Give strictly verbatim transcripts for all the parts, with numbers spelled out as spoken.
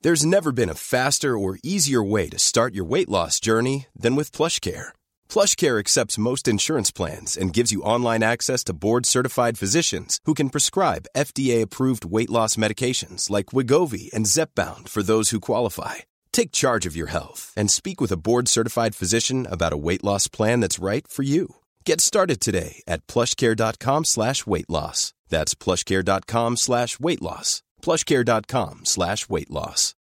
There's never been a faster or easier way to start your weight loss journey than with PlushCare. PlushCare accepts most insurance plans and gives you online access to board-certified physicians who can prescribe F D A-approved weight loss medications like Wegovy and Zepbound for those who qualify. Take charge of your health and speak with a board-certified physician about a weight loss plan that's right for you. Get started today at plushcare.com slash weight loss. That's plushcare.com slash weight loss. plushcare.com slash weight loss.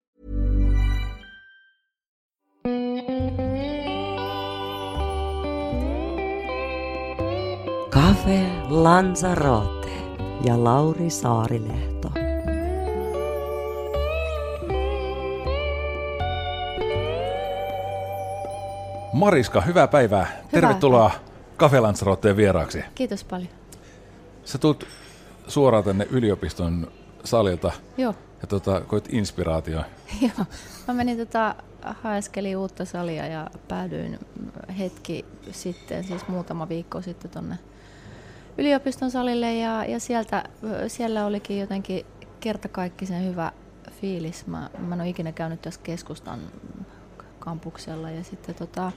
Cafe Lanzarote ja Lauri Saarilehto. Mariska, hyvää päivää. Hyvää. Tervetuloa Cafe Lanzaroteen vieraaksi. Kiitos paljon. Sä tulet suoraan tänne yliopiston salilta. Joo. Ja tota, koit inspiraatio. Joo. Mä menin tota, haeskelin uutta salia ja päädyin hetki sitten, siis muutama viikko sitten tonne yliopiston salille ja, ja sieltä, siellä olikin jotenkin kertakaikkisen hyvä fiilis. Mä, mä en ole ikinä käynyt tässä keskustan kampuksella ja sitten tota,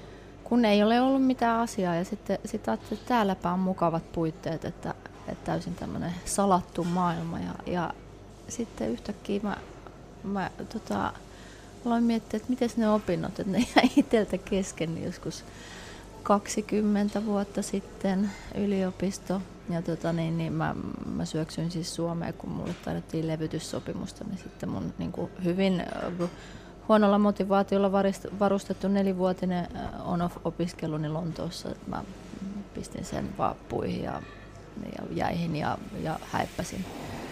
kun ei ole ollut mitään asiaa ja sitten sit ajattelin, että täälläpä on mukavat puitteet, että, että täysin tämmöinen salattu maailma ja, ja sitten yhtäkkiä mä, mä tota, aloin miettiä, että miten ne opinnot, että ne jäi itseltä kesken niin joskus kaksikymmentä vuotta sitten yliopisto ja tota, niin, niin mä, mä syöksyin siis Suomeen, kun mulle tarjottiin levytyssopimusta, niin sitten mun niin kuin hyvin huonolla motivaatiolla varustettu nelivuotinen on-off-opiskeluni Lontoossa. Mä pistin sen vaappuihin ja, ja jäihin ja, ja häippäsin.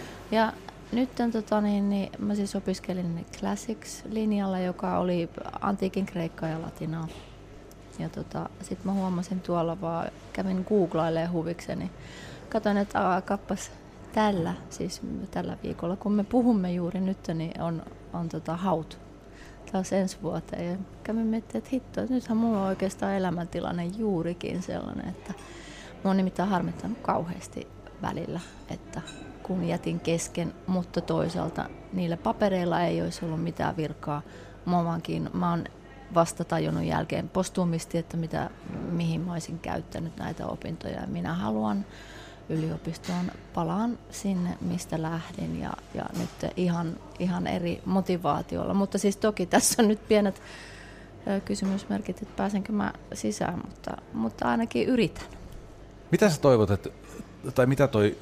Ja nyt tota, niin, niin, mä siis opiskelin Classics-linjalla, joka oli antiikin kreikkaa ja latinaa. Ja tota, sit mä huomasin tuolla vaan, kävin googlailemaan huvikseni. Katoin, että aa, kappas tällä, siis tällä viikolla, kun me puhumme juuri nyt, niin on, on tota, haut. Taas ensi vuoteen. Ja kävin miettimään, että hitto, että nythän mulla on oikeastaan elämäntilanne juurikin sellainen, että mä oon nimittäin harmittanut kauheasti välillä, että kun jätin kesken, mutta toisaalta niillä papereilla ei olisi ollut mitään virkaa. Mä, vaankin, mä oon vasta tajunnut jälkeen postuumisti, että mitä, mihin mä olisin käyttänyt näitä opintoja. Minä haluan yliopistoon, palaan sinne, mistä lähdin ja, ja nyt ihan, ihan eri motivaatiolla. Mutta siis toki tässä on nyt pienet ö, kysymysmerkit, että pääsenkö mä sisään, mutta, mutta ainakin yritän. Mitä sä toivot, että, tai mitä toi,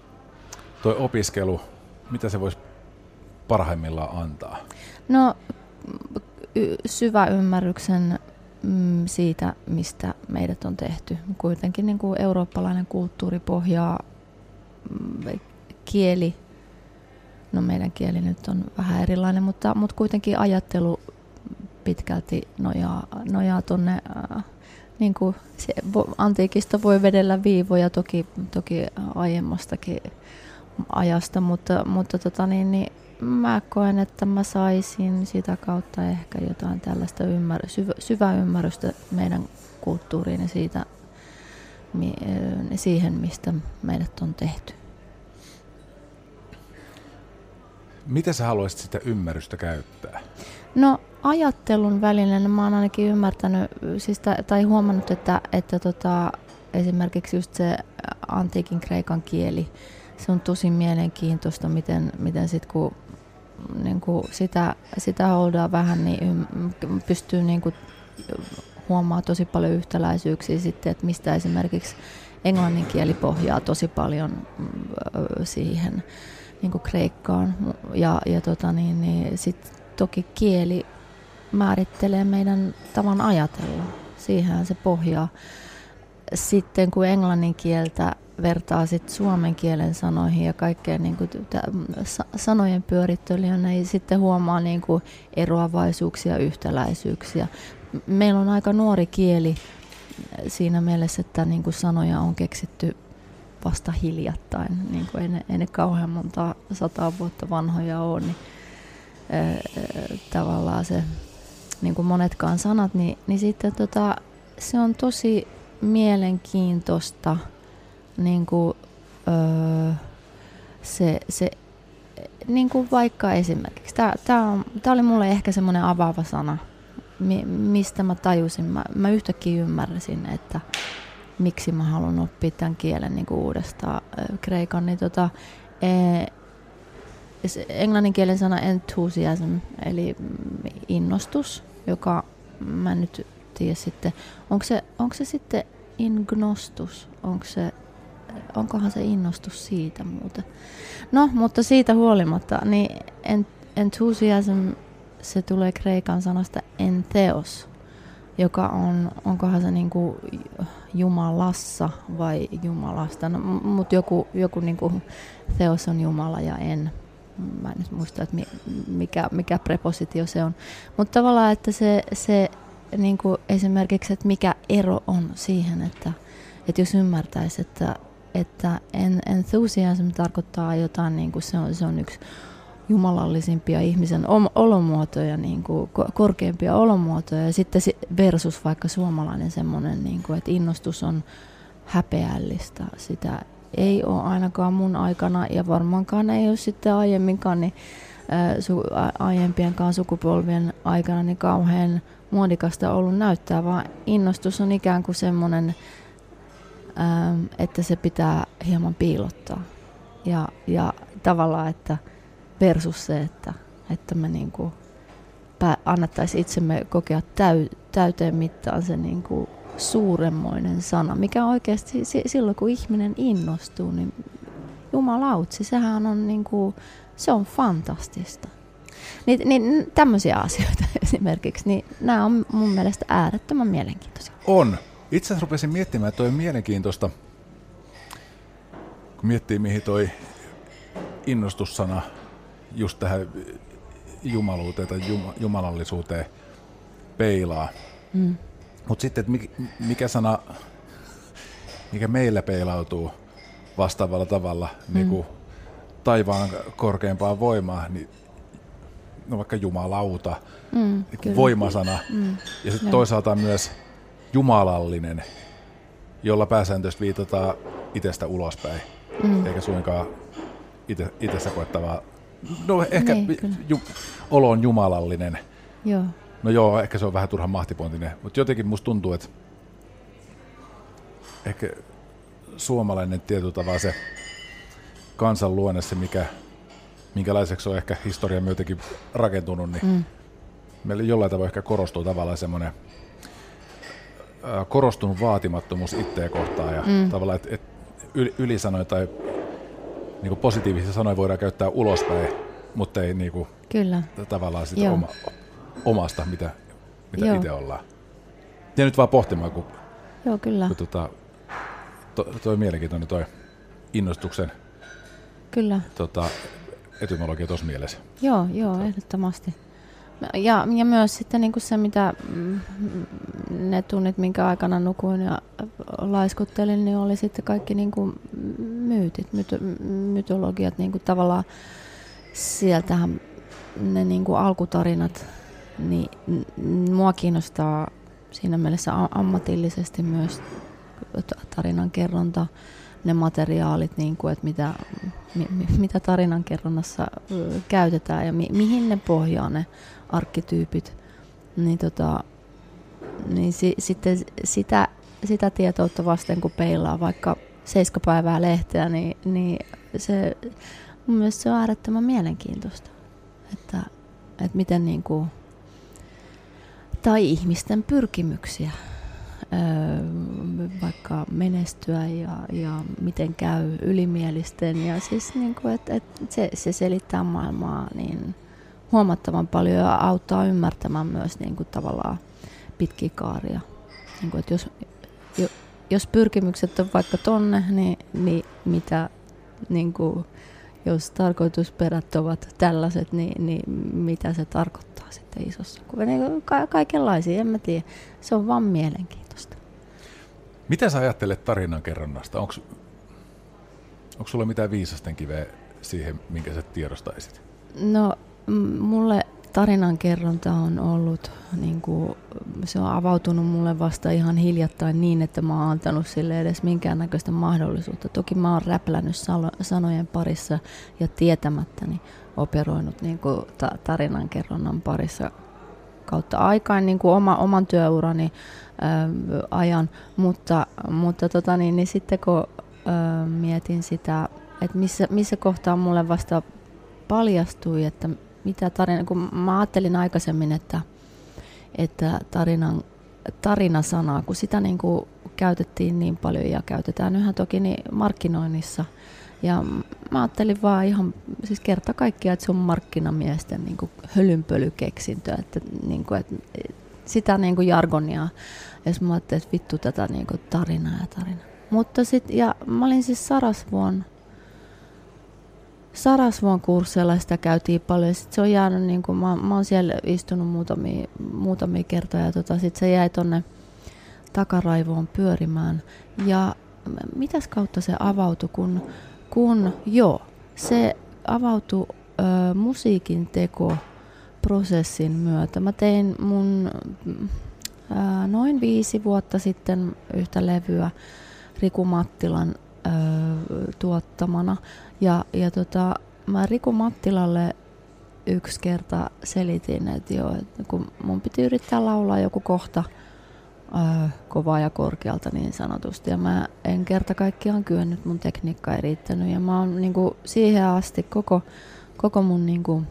toi opiskelu, mitä se voisi parhaimmillaan antaa? No y- syvä ymmärryksen mm, siitä, mistä meidät on tehty. Kuitenkin niin kuin eurooppalainen kulttuuri pohjaa mm, kieli. No meidän kieli nyt on vähän erilainen, mutta, mutta kuitenkin ajattelu pitkälti nojaa, nojaa tuonne, äh, niin kuin se, antiikista voi vedellä viivoja toki, toki aiemmastakin ajasta, mutta, mutta tota niin, niin mä koen, että mä saisin sitä kautta ehkä jotain tällaista ymmär- syv- syvää ymmärrystä meidän kulttuuriin ja siitä, mi- siihen, mistä meidät on tehty. Miten sä haluaisit sitä ymmärrystä käyttää? No ajattelun välinen mä oon ainakin ymmärtänyt siis t- tai huomannut, että, että tota, esimerkiksi just se antiikin kreikan kieli, se on tosi mielenkiintoista, miten, miten sit kun niin kuin sitä, sitä holdaa vähän, niin ym, pystyy niin kuin huomaamaan tosi paljon yhtäläisyyksiä sitten, että mistä esimerkiksi englannin kieli pohjaa tosi paljon siihen niin kuin kreikkaan. Ja, ja tota niin, niin sit toki kieli määrittelee meidän tavan ajatella. Siihen se pohjaa. Sitten kun englannin kieltä vertaa sit suomen kielen sanoihin ja kaikkeen niin kuin sanojen pyörittelyyn, niin sitten huomaa niin kuin eroavaisuuksia, yhtäläisyyksiä. Meillä on aika nuori kieli siinä mielessä, että niin kuin sanoja on keksitty vasta hiljattain, niin kuin ei, ne, ei ne kauhean monta sataa vuotta vanhoja ole, niin ää, tavallaan se, niin kuin monetkaan sanat, niin, niin sitten tota, se on tosi mielenkiintoista, niin kuin, öö, se, se niin kuin vaikka esimerkiksi, tämä oli mulle ehkä semmoinen avaava sana, mi, mistä mä tajusin, mä, mä yhtäkkiä ymmärsin, että miksi mä haluan oppia tämän kielen niin kuin uudestaan kreikan, niin tota, e, englannin kielen sana enthusiasm, eli innostus, joka mä en nyt tiedä sitten, onko se, onko se sitten ingnostus, onko se, onkohan se innostus siitä muuten. No, mutta siitä huolimatta, niin enthusiasm, se tulee kreikan sanasta entheos, joka on, onkohan se niinku Jumalassa vai Jumalasta, no, mutta joku, joku niinku theos on Jumala ja en. Mä en nyt muista, että mikä, mikä prepositio se on. Mutta tavallaan, että se, se niinku esimerkiksi, että mikä ero on siihen, että, että jos ymmärtäisi, että, että enthusiasm tarkoittaa jotain, niinku se, on, se on yksi jumalallisimpia ihmisen olomuotoja, niinku korkeimpia olomuotoja, ja sitten versus vaikka suomalainen semmoinen, niinku, että innostus on häpeällistä, sitä ei ole ainakaan mun aikana ja varmaankaan ei ole sitten aiemminkaan, niin ää, su, a, aiempienkaan sukupolvien aikana niin kauhean muodikasta ollut näyttää, vaan innostus on ikään kuin semmoinen, ää, että se pitää hieman piilottaa. Ja, ja tavallaan, että versus se, että, että me niinku pää, annettaisiin itsemme kokea täy, täyteen mittaan se niinku suuremmoinen sana, mikä oikeasti silloin kun ihminen innostuu, niin jumalautsi, sehän on niinku, se on fantastista. Ni, niin tämmöisiä asioita esimerkiksi, niin nämä on mun mielestä äärettömän mielenkiintoisia. On. Itse asiassa rupesin miettimään, että toi on mielenkiintoista, kun miettii mihin toi innostussana just tähän jumaluuteen tai jumalallisuuteen peilaa. Mm. Mutta sitten, että mikä sana, mikä meillä peilautuu vastaavalla tavalla mm. niin kuin taivaan korkeampaan voimaan, niin no vaikka jumalauta, mm, niin voimasana, mm. ja sitten toisaalta myös jumalallinen, jolla pääsääntöisesti viitataan itsestä ulospäin, mm. eikä suinkaan ite, itsestä koettavaa. No ehkä niin, ju, olo on jumalallinen. Joo. No joo, ehkä se on vähän turhan mahtipontinen, mutta jotenkin musta tuntuu, että ehkä suomalainen tietyllä tavalla se kansanluonne, se mikä, minkälaiseksi on ehkä historian myötenkin rakentunut, niin mm. meillä jollain tavalla ehkä korostuu tavallaan semmoinen ää, korostunut vaatimattomuus itseä kohtaan ja mm. tavallaan, että et ylisanoja tai niinku positiivisia sanoja voidaan käyttää ulospäin, mutta ei niinku, Kyllä. tavallaan sitä oma, omasta, mitä, mitä itse ollaan. Ja nyt vaan pohtimaan, kun, Joo, kyllä. kun tota, to, toi mielenkiintoinen toi innostuksen kyllä. Tota, etymologia tuossa mielessä. Joo, joo, ehdottomasti. Ja, ja myös sitten niin kuin se, mitä ne tunnit, minkä aikana nukuin ja laiskuttelin, niin oli sitten kaikki niin kuin myytit, myto, mytologiat, niin kuin tavallaan sieltähän ne niin kuin alkutarinat, niin mua kiinnostaa siinä mielessä ammatillisesti myös tarinan kerronta, ne materiaalit, niin kuin, että mitä, mi, mitä tarinankerronnassa käytetään ja mi, mihin ne pohjaa ne arkkityypit, niin, tota, niin si, sitten sitä, sitä tietoutta vasten kun peilaa vaikka seiskapäivää lehteä, niin, niin se, mun mielestä se on äärettömän mielenkiintoista, että, että miten niin kuin, tai ihmisten pyrkimyksiä vaikka menestyä ja, ja miten käy ylimielisten ja siis niin kuin, että, että se, se selittää maailmaa niin huomattavan paljon ja auttaa ymmärtämään myös niin kuin tavallaan pitkiä kaaria. Niin kuin, että jos, jos pyrkimykset on vaikka tonne, niin, niin mitä niin kuin, jos tarkoitusperät ovat tällaiset, niin, niin mitä se tarkoittaa sitten isossa kuvassa. Niin ka- kaikenlaisia, en mä tiedä. Se on vaan mielenkiintoista. Mitä sä ajattelet tarinankerronnasta? Onko sulla mitään viisasten kiveä siihen, minkä sä tiedostaisit? No, m- mulle tarinankerronta on ollut, niin kuin, se on avautunut mulle vasta ihan hiljattain niin, että mä oon antanut sille edes minkäännäköistä mahdollisuutta. Toki mä oon räplännyt sanojen parissa ja tietämättäni operoinut niin kuin ta- tarinankerronnan parissa kautta aikaan niin kuin oma, oman työurani ää, ajan, mutta, mutta tota niin, niin sitten kun ää, mietin sitä, että missä, missä kohtaa mulle vasta paljastui, että mitä tarina, kun mä ajattelin aikaisemmin, että, että tarinan, tarinasanaa, kun sitä niin kuin käytettiin niin paljon ja käytetään yhä toki niin markkinoinnissa. Ja mä ajattelin vaan ihan siis kerta kaikkiaan, että se on markkinamiesten niin kuin hölynpölykeksintö, että, niin kuin, että sitä niin kuin jargonia. Ja mä ajattelin, että vittu tätä niin kuin tarinaa ja tarinaa. Mutta sit, ja mä olin siis Sarasvuon Sarasvuon kursseilla, sitä käytiin paljon. Sitten se on jäänyt, niin kuin, mä, mä oon siellä istunut muutamia, muutamia kertoja, ja tota, sitten se jäi tonne takaraivoon pyörimään. Ja mitäs kautta se avautui, kun, kun joo, se avautui ö, musiikin tekoprosessin myötä. Mä tein mun ö, noin viisi vuotta sitten yhtä levyä Riku Mattilan ö, tuottamana. Ja, ja tota, mä Riku Mattilalle yksi kerta selitin, että joo, että kun mun piti yrittää laulaa joku kohta ää, kovaa ja korkealta niin sanotusti. Ja mä en kerta kaikkiaan kyennyt, mun tekniikka ei riittänyt. Ja mä oon niinku siihen asti koko, koko mun niinku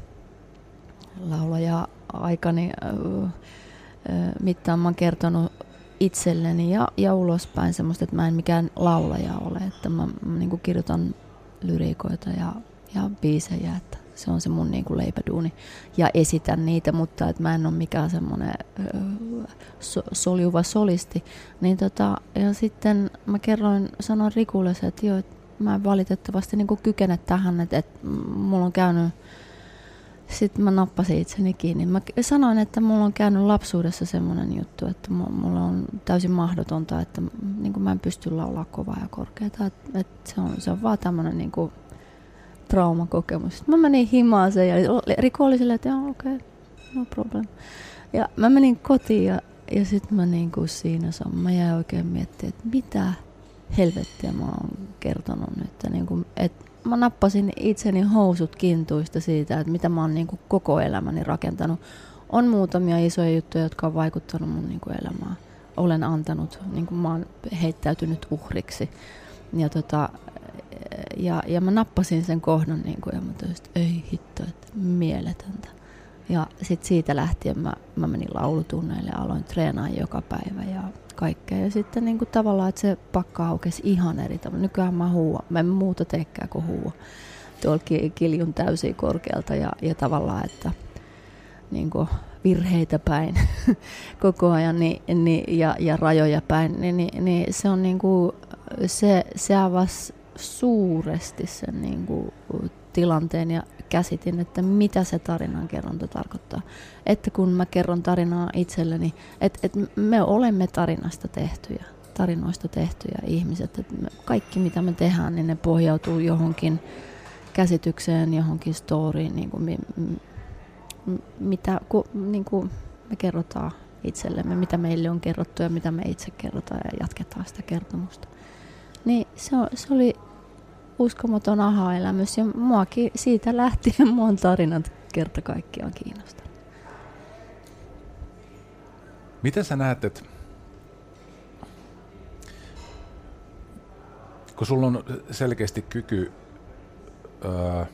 laulaja-aikani ää, mittaan mä oon kertonut itselleni ja, ja ulospäin semmoista, että mä en mikään laulaja ole. Että mä, mä niinku kirjoitan lyriikoita ja, ja biisejä, että se on se mun niinku leipäduuni. Ja esitän niitä, mutta et mä en ole mikään semmoinen so, soljuva solisti. Niin tota, ja sitten mä kerroin, sanoin Rikulle, että joo, et mä en valitettavasti niinku kykene tähän, että et mulla on käynyt, sitten mä nappasin itseni kiinni. Mä sanoin, että mulla on käynyt lapsuudessa semmoinen juttu, että mulla on täysin mahdotonta, että niin kuin mä en pysty laulaa kovaa ja korkeata. Että et se, on, se on vaan tämmöinen niin kuin traumakokemus. Sitten mä menin himaaseen ja Riku oli silleen, että joo, okei, okay, no problem. Ja mä menin kotiin ja, ja sitten mä niin kuin siinä sain, mä jäin oikein miettimään, että mitä helvettiä mä oon kertonut nyt. Niin kuin, että mä nappasin itseni housut kintuista siitä, että mitä mä oon niin kuin koko elämäni rakentanut. On muutamia isoja juttuja, jotka on vaikuttanut mun niin kuin elämään. Olen antanut, niin kuin mä oon heittäytynyt uhriksi. Ja, tota, ja, ja mä nappasin sen kohdan niin kuin, ja mä toisin, että ei hitto, että mieletöntä. Ja sit siitä lähtien mä, mä menin laulutunneille ja aloin treenaa joka päivä ja kaikkea. Ja sitten niin kuin tavallaan, että se pakka aukesi ihan eri tavalla. Nykyään mä huuan. Mä en muuta teekään kuin huuan. Tuolla kiljun täysin korkealta ja, ja tavallaan, että niin kuin virheitä päin koko ajan niin, niin, ja, ja rajoja päin. Niin, niin, niin se on niin kuin, se, se avasi suuresti sen niin kuin tilanteen ja käsitin, että mitä se tarinankerronta tarkoittaa. Että kun mä kerron tarinaa itselleni, että, että me olemme tarinasta tehtyjä, tarinoista tehtyjä ihmiset. Että me, kaikki mitä me tehdään, niin ne pohjautuu johonkin käsitykseen, johonkin storyin, niin kuin, mi, mitä ku, niin kuin me kerrotaan itsellemme, mitä meille on kerrottu ja mitä me itse kerrotaan ja jatketaan sitä kertomusta. Niin se, on, se oli uskomaton aha-elämys ja muakin siitä lähtien mua on tarinat kerta kaikkiaan kiinnostanut. Miten sä näet, että kun sulla on selkeästi kyky öö,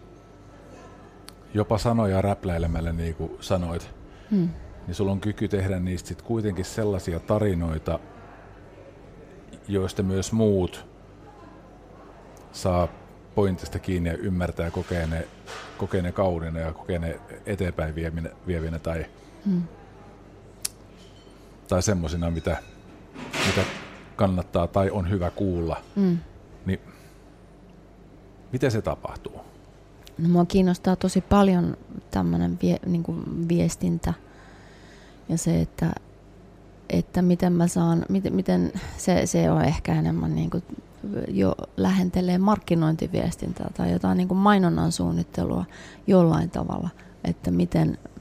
jopa sanoja räpläilemällä, niin kuin sanoit, hmm. niin sulla on kyky tehdä niistä sit kuitenkin sellaisia tarinoita, joista myös muut saa pointista kiinni ja ymmärtää ja kokee ne, kokee ne kauniina ja kokee ne eteenpäin vievinä, vievinä tai, hmm. tai semmoisina, mitä, mitä kannattaa tai on hyvä kuulla. Hmm. Niin, miten se tapahtuu? No, mua kiinnostaa tosi paljon tämmöinen vie, niin kuin viestintä ja se, että, että miten mä saan, miten, miten se, se on ehkä enemmän niin kuin jo lähentelee markkinointiviestintää tai jotain niin kuin mainonnan suunnittelua jollain tavalla, että miten,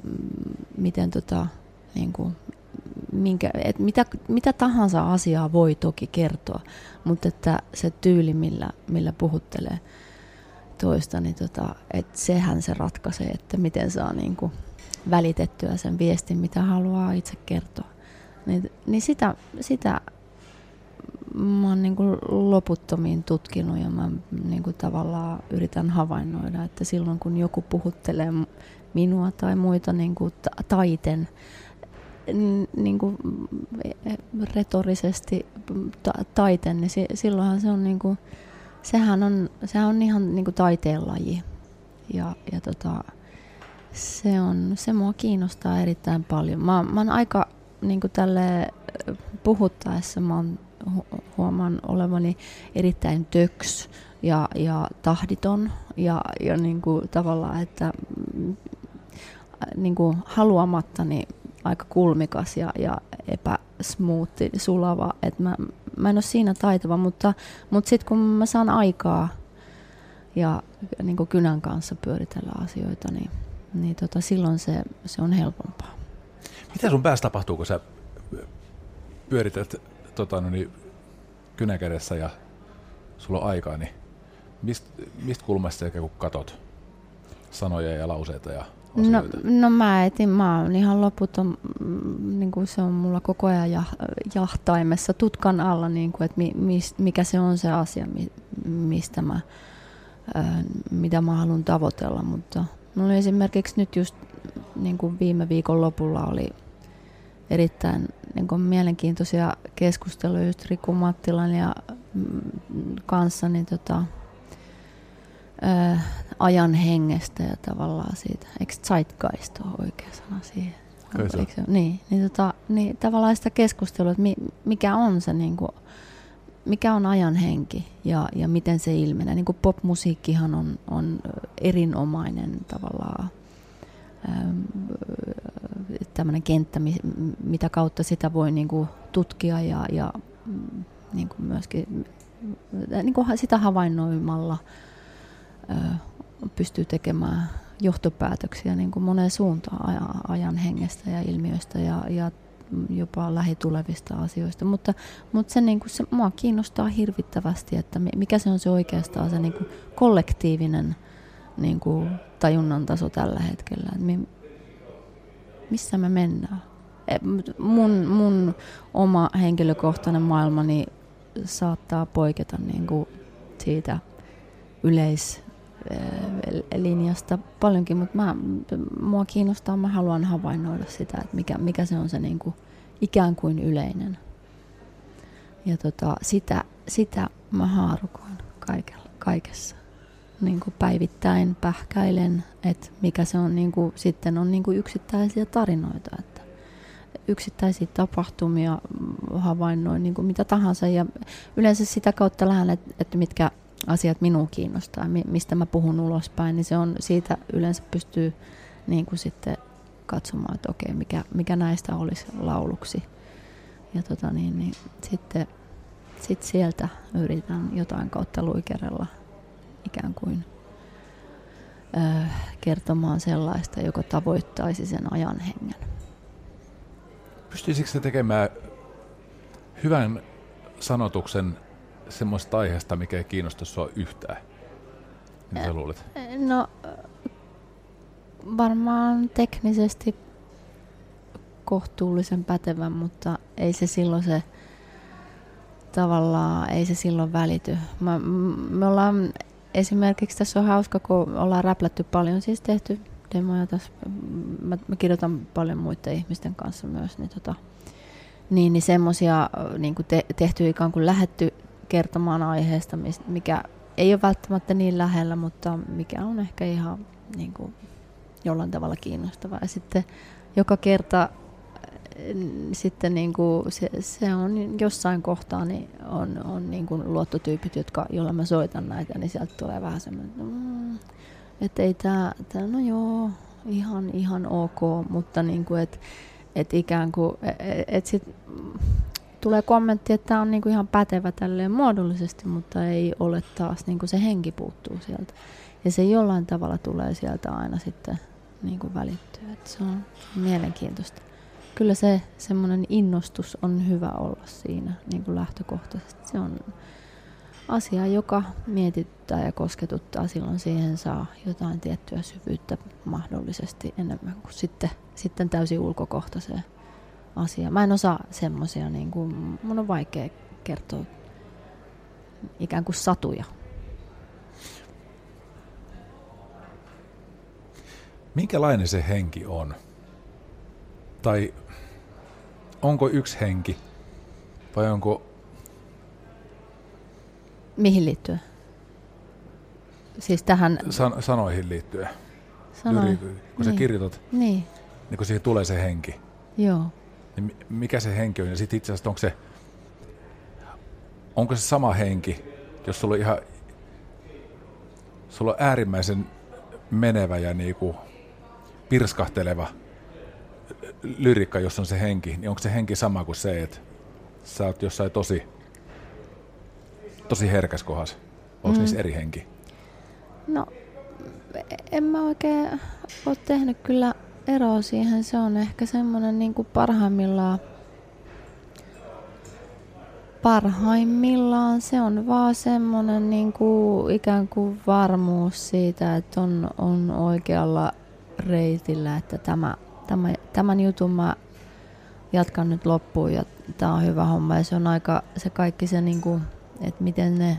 miten tota, niin kuin, minkä, et mitä, mitä tahansa asiaa voi toki kertoa, mutta että se tyyli, millä, millä puhuttelee toista, niin tota, että sehän se ratkaisee, että miten saa niin kuin välitettyä sen viestin, mitä haluaa itse kertoa. Niin, niin sitä, sitä mä oon niin kuin loputtomiin tutkinut ja mä niin kuin tavallaan yritän havainnoida, että silloin kun joku puhuttelee minua tai muita niin kuin taiten, niin kuin retorisesti ta- taiten, niin si- silloinhan se on niin kuin, sehän on, sehän on ihan niin kuin taiteenlaji. Ja, ja tota, se, on, se mua kiinnostaa erittäin paljon. Mä, mä oon aika niin kuin tälle puhuttaessa mä oon, huomaan olevani erittäin töks ja, ja tahditon ja, ja niin kuin tavallaan, että niin kuin haluamattani aika kulmikas ja, ja epäsmoothi, sulava. Et mä, mä en ole siinä taitava, mutta, mutta sitten kun mä saan aikaa ja niin kuin kynän kanssa pyöritellä asioita, niin, niin tota, silloin se, se on helpompaa. Mitä sun päässä tapahtuu, kun sä pyörität tota, no niin, kynän kädessä ja sulla on aikaa, niin mistä mist kulmasta sä kun katot sanoja ja lauseita ja No, no mä etin, mä oon ihan loputon, niin kuin se on mulla koko ajan jah, jahtaimessa tutkan alla, niin kuin, että mi, mis, mikä se on se asia, mi, mistä mä, ää, mitä mä haluan tavoitella. Mutta mulla oli esimerkiksi nyt just niin kuin viime viikon lopulla oli erittäin niin kuin mielenkiintoisia keskusteluja just Riku Mattilan ja mm, kanssa, niin tota, Ö, ajan hengestä ja tavallaan siitä. Eikö zeitgeist ole oikea sana siihen? Se, niin, niin, tota, niin tavallaan sitä keskustelua, että mi, mikä on se, niin kuin, mikä on ajan henki ja, ja miten se ilmenee. Niin kuin popmusiikkihan on, on erinomainen tavallaan ähm, tämmöinen kenttä, mitä kautta sitä voi niin kuin tutkia ja, ja niin kuin myöskin niin kuin sitä havainnoimalla pystyy tekemään johtopäätöksiä niin kuin moneen suuntaan ajan hengestä ja ilmiöistä ja, ja jopa lähitulevista asioista. Mutta, mutta se, niin kuin se mua kiinnostaa hirvittävästi, että mikä se on se oikeastaan se niin kuin kollektiivinen niin kuin tajunnan taso tällä hetkellä. Että missä me mennään? Mun, mun oma henkilökohtainen maailmani saattaa poiketa niin kuin siitä yleislinjasta paljonkin, mutta mä, mua kiinnostaa, mä haluan havainnoida sitä, että mikä, mikä se on se niin kuin ikään kuin yleinen. Ja tota, sitä, sitä mä haarukoin kaikella, kaikessa. Niin kuin päivittäin pähkäilen, että mikä se on, niin kuin, sitten on niin kuin yksittäisiä tarinoita, että yksittäisiä tapahtumia havainnoin niin kuin mitä tahansa ja yleensä sitä kautta lähden, että, että mitkä asiat minua kiinnostaa, mistä mä puhun ulospäin, niin se on siitä yleensä pystyy niin kuin sitten katsomaan, että okei, mikä, mikä näistä olisi lauluksi. Ja tota niin, niin sitten sit sieltä yritän jotain kautta luikerella ikään kuin ö, kertomaan sellaista, joka tavoittaisi sen ajan hengen. Pystyisikö se tekemään hyvän sanotuksen semmoista aiheesta, mikä ei kiinnosta sua yhtään? Mitä sä luulet? No varmaan teknisesti kohtuullisen pätevän, mutta ei se silloin se tavallaan, ei se silloin välity. Mä, me ollaan esimerkiksi, tässä on hauska, kun ollaan räplätty paljon, siis tehty demoja tässä, mä, mä kirjoitan paljon muiden ihmisten kanssa myös, niin, tota, niin, niin semmoisia niin kuin te, tehty ikään kuin lähetty kertomaan aiheesta, mikä ei ole välttämättä niin lähellä, mutta mikä on ehkä ihan niin kuin jollain tavalla kiinnostavaa. Ja sitten joka kerta sitten niin kuin se, se on jossain kohtaa niin on, on niin kuin luottotyypit, jotka, joilla mä soitan näitä, niin sieltä tulee vähän semmoinen, että mm, et ei tää, tää, no joo, ihan, ihan ok, mutta niin kuin, et, et ikään kuin, et, et sit tulee kommentti, että tämä on niinku ihan pätevä tälleen muodollisesti, mutta ei ole taas, niinku se henki puuttuu sieltä. Ja se jollain tavalla tulee sieltä aina sitten niin kuin välittyy. Et se on mielenkiintoista. Kyllä se semmoinen innostus on hyvä olla siinä niin kuin lähtökohtaisesti. Se on asia, joka mietityttää ja kosketuttaa. Silloin siihen saa jotain tiettyä syvyyttä mahdollisesti enemmän kuin sitten, sitten täysin ulkokohtaiseen asiaan. Mä en osaa semmoisia, niin kuin, mun on vaikea kertoa ikään kuin satuja. Minkälainen se henki on? Tai onko yksi henki? Vai onko... Mihin liittyen? Siis tähän... San- sanoihin liittyen. Sanoi. Juuri, kun niin. sä kirjoitat, niin. niin kun siihen tulee se henki. Joo. Niin mikä se henki on? Ja sitten itse asiassa onko se, onko se sama henki, jos sulla on ihan... Sulla on äärimmäisen menevä ja niinku pirskahteleva lyrikka, jos on se henki, niin onko se henki sama kuin se, että sä oot jossain tosi, tosi herkäs kohdassa? Onko mm. niissä eri henki? No, en mä oikein ole tehnyt kyllä eroa siihen. Se on ehkä semmoinen niin kuin parhaimmillaan, parhaimmillaan se on vaan semmoinen niin kuin ikään kuin varmuus siitä, että on, on oikealla reitillä, että tämä, tämä, tämän jutun mä jatkan nyt loppuun ja tää on hyvä homma. Ja se on aika se kaikki se, niin kuin, että miten ne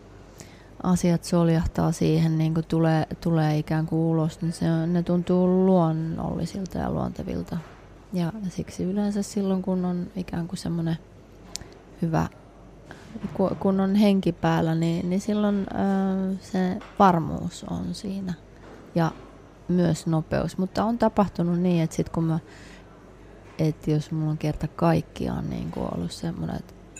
asiat soljahtaa siihen, niin kuin tulee, tulee ikään kuin ulos, niin se on, ne tuntuu luonnollisilta ja luontevilta. Ja siksi yleensä silloin, kun on ikään kuin semmoinen hyvä, kun on henki päällä, niin, niin silloin äh, se varmuus on siinä ja myös nopeus. Mutta on tapahtunut niin, että sit kun mä, että jos mulla on kerta kaikkiaan niin kuin ollut semmoinen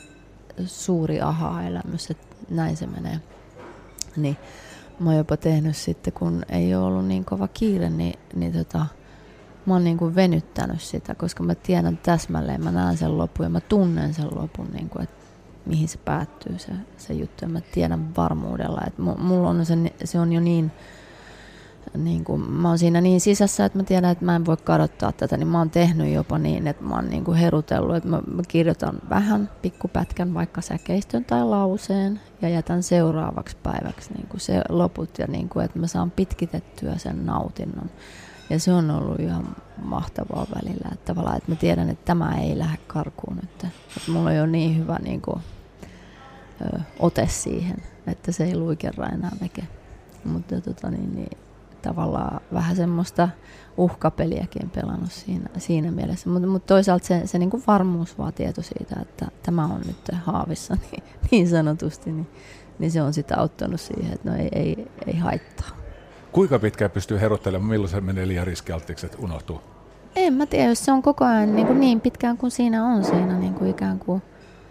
suuri aha-elämys, että näin se menee, niin mä oon jopa tehnyt sitten, kun ei ole ollut niin kova kiire, niin, niin tota, mä oon niin kuin venyttänyt sitä, koska mä tiedän täsmälleen, mä näen sen lopun ja mä tunnen sen lopun, niin kuin, että mihin se päättyy se, se juttu. Ja mä tiedän varmuudella, että mulla on se, se on jo niin, niin kuin, mä oon siinä niin sisässä, että mä tiedän, että mä en voi kadottaa tätä, niin mä oon tehnyt jopa niin, että mä oon niin kuin herutellut, että mä, mä kirjoitan vähän pikkupätkän vaikka säkeistön tai lauseen ja jätän seuraavaksi päiväksi niin kuin se loput ja niin kuin, että mä saan pitkitettyä sen nautinnon. Ja se on ollut ihan mahtavaa välillä, että tavallaan, että mä tiedän, että tämä ei lähde karkuun nyt. Että mulla on jo niin hyvä niin kuin, ö, ote siihen, että se ei luikerra enää veke. Mutta tota, niin, niin, tavallaan vähän semmoista uhkapeliäkin pelannut siinä, siinä mielessä. Mutta mut toisaalta se, se niin kuin varmuus vaan tieto siitä, että tämä on nyt haavissa niin, niin sanotusti, niin, niin se on sitä auttanut siihen, että no ei, ei, ei haittaa. Kuinka pitkään pystyy herottelemaan, milloin se menee liian riskialttiiksi, että unohtuu? En mä tiedä, jos se on koko ajan niin, kuin niin pitkään kuin siinä on siinä niin kuin ikään kuin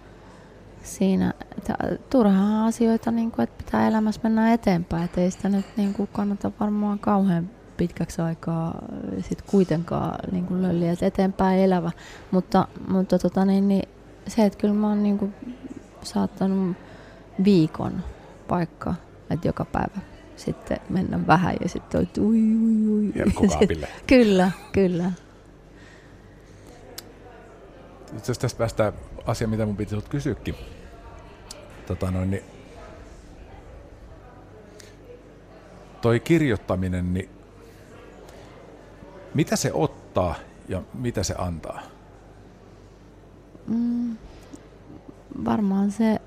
siinä, että turhaa asioita, niin kuin, että pitää elämässä mennä eteenpäin, että ei sitä nyt niin kuin kannata varmaan kauhean pitkäksi aikaa sit kuitenkaan niin kuin lölliä, että eteenpäin elävä, mutta, mutta tota, niin, niin, se, että kyllä mä oon niin kuin saattanut viikon paikka, että joka päivä sitten mennä vähän ja sitten on, ui, ui, ui. Herkkukaapille. Kyllä, kyllä. Itse asiassa tästä päästään asiaan, mitä mun piti sinulta kysyäkin. Tota noin, niin toi kirjoittaminen, niin mitä se ottaa ja mitä se antaa? Mm, varmaan se,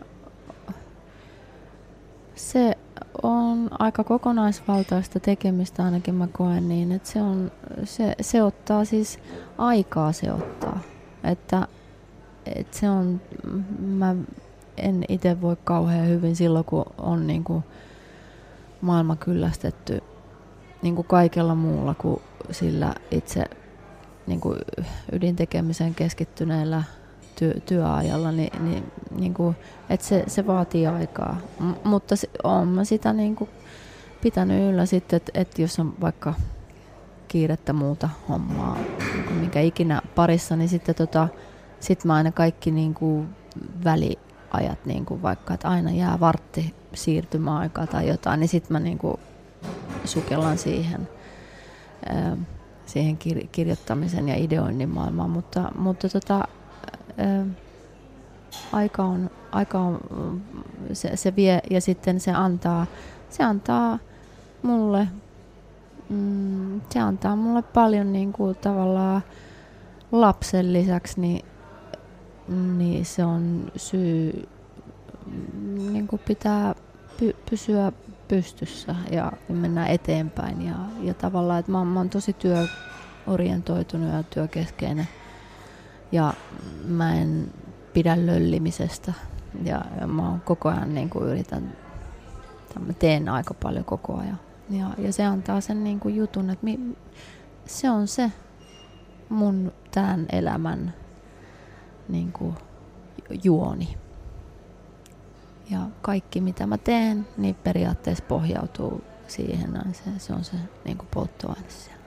se on aika kokonaisvaltaista tekemistä, ainakin mä koen niin, että se, on, se, se ottaa siis aikaa se ottaa. Että, että se on, mä en itse voi kauhean hyvin silloin, kun on niin kuin maailma kyllästetty niin kuin kaikella muulla kuin sillä itse niin kuin ydintekemiseen keskittyneellä työ, työajalla, niin, niin, niin kuin, että se, se vaatii aikaa. M- mutta se, olen mä sitä niin kuin pitänyt yllä sitten, että, että jos on vaikka kiirettä muuta hommaa, niin mikä ikinä parissa, niin sitten tota, sit mä aina kaikki niin kuin väliajat, niin kuin vaikka, että aina jää vartti siirtymäaikaa tai jotain, niin sitten mä niin kuin sukellan siihen. ää, siihen kir- kirjoittamisen ja ideoinnin maailmaan, mutta, mutta tota, ää, aika on, aika on se, se vie ja sitten se antaa, se antaa mulle, mm, se antaa mulle paljon niin kuin tavallaan lapsen lisäksi, niin, niin se on syy niin kuin pitää py, pysyä pystyssä ja mennä eteenpäin ja, ja tavallaan, että mä, mä oon tosi työorientoitunut ja työkeskeinen ja mä en pidä löllimisestä ja, ja mä oon koko ajan niin kuin yritän, mä teen aika paljon koko ajan ja, ja se antaa sen niin kuin jutun, että mi, se on se mun tämän elämän niin kuin juoni. Ja kaikki mitä mä teen, niin periaatteessa pohjautuu siihen. Se, se on se niin kuin polttoaine siellä.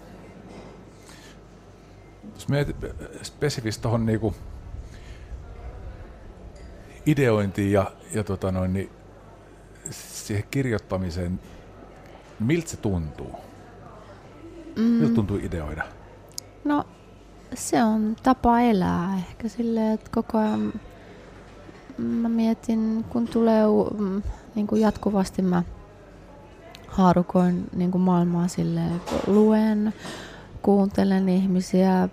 Jos mietit spesifistä tuohon niinku ideointiin ja, ja tota noin, niin siihen kirjoittamiseen, miltä se tuntuu? Mm. Miltä tuntuu ideoida? No se on tapa elää ehkä silleen, että koko ajan mä mietin, kun tulee niin kuin jatkuvasti mä haarukoin niin kuin maailmaa silleen, luen, kuuntelen ihmisiä,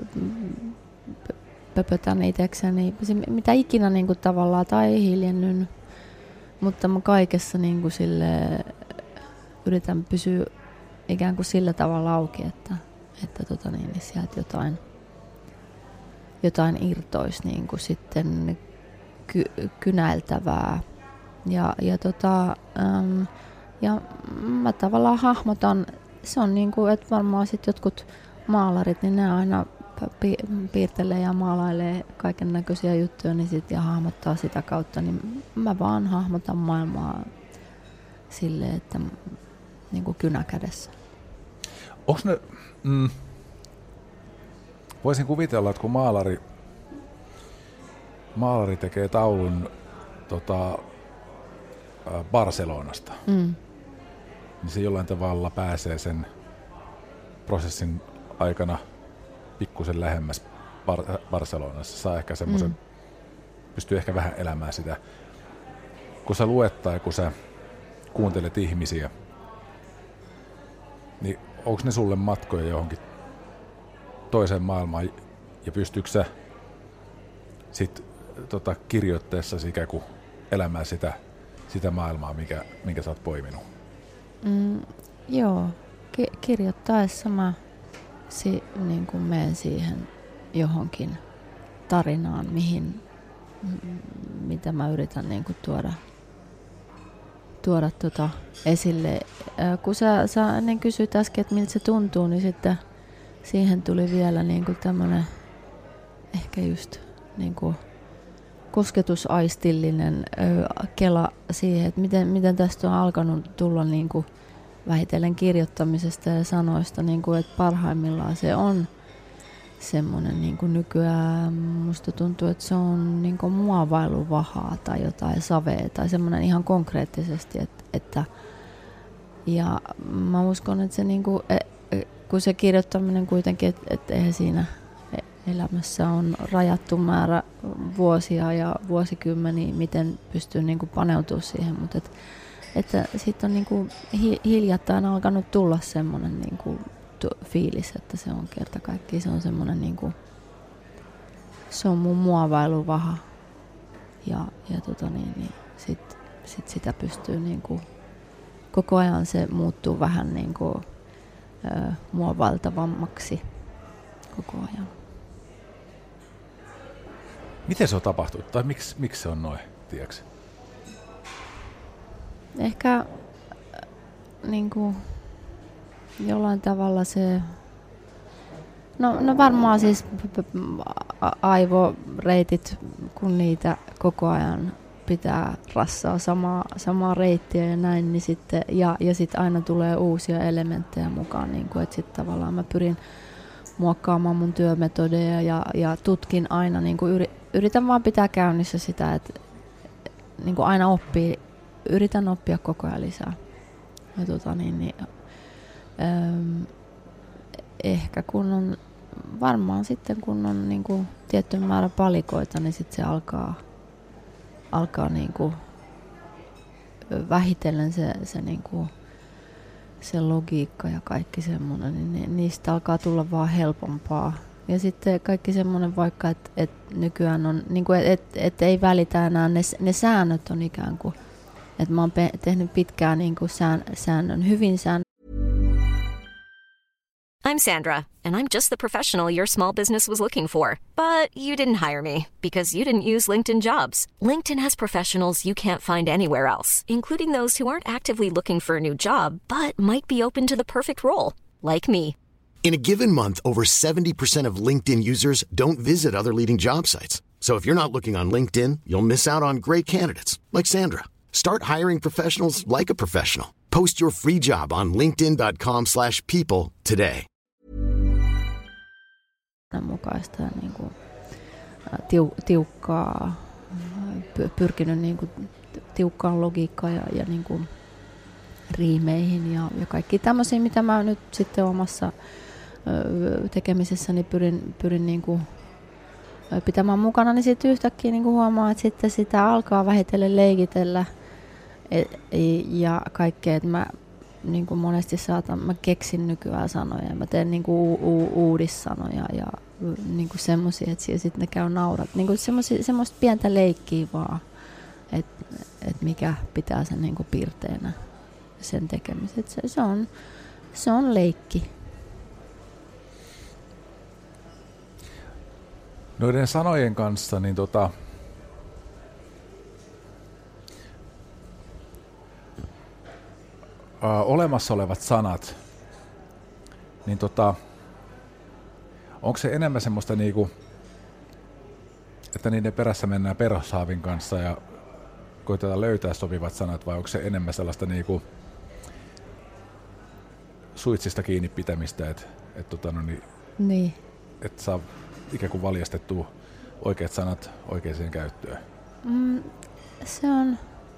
pöpötän itsekseni, mitä ikinä niin kuin tavallaan tai hiljennyn, mutta mä kaikessa niin kuin silleen, yritän pysyä ikään kuin sillä tavalla auki, että, että tota niin, niin sieltä jotain, jotain irtoisi niin kuin sitten ky- kynäiltävää. Ja, ja, tota, äm, ja mä tavallaan hahmotan, se on niin kuin, että varmaan sit jotkut maalarit, niin ne aina pi- piirtelee ja maalailee kaiken näköisiä juttuja niin sit, ja hahmottaa sitä kautta, niin mä vaan hahmotan maailmaa silleen, että niin kuin kynä kädessä. Onks ne, mm, voisin kuvitella, että kun maalari, maalari tekee taulun tota, Barcelonasta, mm. niin se jollain tavalla pääsee sen prosessin aikana pikkusen lähemmäs Bar- Barcelonassa. Saa ehkä semmoisen, mm. pystyy ehkä vähän elämään sitä. Kun sä luet tai kun sä kuuntelet ihmisiä, niin onko ne sulle matkoja johonkin toiseen maailmaan ja pystyykö sä sit tota, kirjoitteessasi ikään kuin elämään sitä, sitä maailmaa, mikä, minkä sä oot poiminut? Mm, joo, Ki- kirjoittaessa mä si- niin kuin menen siihen johonkin tarinaan, mihin, m- mitä mä yritän niin kuin tuoda, tuoda tota esille. Äh, kun sä, sä ennen kysyit äsken, että miltä se tuntuu, niin sitten siihen tuli vielä niin kuin tämmönen ehkä just niin kuin kosketusaistillinen ö, kela siihen, että miten, miten tästä on alkanut tulla niin kuin vähitellen kirjoittamisesta ja sanoista, niin kuin, että parhaimmillaan se on semmoinen niin kuin nykyään, musta tuntuu, että se on niin kuin muovailuvahaa tai jotain savea tai semmoinen ihan konkreettisesti, että, että ja mä uskon, että se niin kuin, kun se kirjoittaminen kuitenkin, että, että eihän siinä elämässä on rajattu määrä vuosia ja vuosikymmeniä, miten pystyy niin kuin paneutumaan siihen, mutta et, että sitten on niin kuin hi, hiljattain alkanut tulla semmoinen niin kuin fiilis, että se on kerta kaikkiaan, se on semmoinen niin kuin, se on mun muovailuvaha ja, ja tota niin, niin sit, sit sitä pystyy niin kuin, koko ajan se muuttuu vähän niin kuin ö, muovailtavammaksi koko ajan. Miten se on tapahtunut? Tai miksi, miksi se on noin, tiedätkö? Ehkä niin kuin, jollain tavalla se... No, no varmaan siis aivoreitit, kun niitä koko ajan pitää rassaa samaa, samaa reittiä ja näin, niin sitten, ja, ja sitten aina tulee uusia elementtejä mukaan, niin kuin, että sitten tavallaan mä pyrin muokkaamaan mun työmetodeja ja, ja tutkin aina, niin kuin yri, yritän vaan pitää käynnissä sitä, että niin kuin aina oppii, yritän oppia koko ajan lisää. Ja tota niin, niin, äm, ehkä kun on, varmaan sitten kun on niin kuin tietty määrä palikoita, niin sitten se alkaa, alkaa niin kuin vähitellen se, se, niin kuin, se logiikka ja kaikki semmoinen, niin niistä alkaa tulla vaan helpompaa. Ja sitten kaikki semmoinen vaikka, että et nykyään on, niin kuin, että et ei välitä enää, ne, ne säännöt on ikään kuin, että mä oon pe- tehnyt pitkään niin kuin sään, säännön, hyvin säännön. I'm Sandra, and I'm just the professional your small business was looking for. But you didn't hire me because you didn't use LinkedIn Jobs. LinkedIn has professionals you can't find anywhere else, including those who aren't actively looking for a new job, but might be open to the perfect role, like me. In a given month, over seventy percent of LinkedIn users don't visit other leading job sites. So if you're not looking on LinkedIn, you'll miss out on great candidates like Sandra. Start hiring professionals like a professional. Post your free job on linkedin dot com slash people today. Mukaista ja niin kuin, tiu, tiukkaa, pyrkinyt niin kuin, tiukkaan logiikkaan ja, ja niin kuin, riimeihin ja, ja kaikki tämmöisiä, mitä mä nyt sitten omassa ö, tekemisessäni pyrin, pyrin niin kuin, pitämään mukana, niin sitten yhtäkkiä niin kuin huomaa, että sitten sitä alkaa vähitellen leikitellä et, ja kaikkea, että mä niin kuin monesti saatan, mä keksin nykyään sanoja ja mä teen niin kuin u- u- uudissanoja ja niin kuin semmoisia, että sitten ne käy naurat. Niin kuin semmoista pientä leikkiä vaan, että et mikä pitää sen niin kuin piirteenä sen tekemisen. Se, se, on, se on leikki. Noiden sanojen kanssa, niin tota, ää, olemassa olevat sanat, niin tota, onko se enemmän semmoista niinku, että niiden perässä mennään perhosaavin kanssa ja koitetaan löytää sopivat sanat, vai onko se enemmän sellaista niinku suitsista kiinni pitämistä, että et tota, no niin, Niin. et saa ikään kuin valjastettua oikeat sanat oikeaan käyttöön? Mm, se on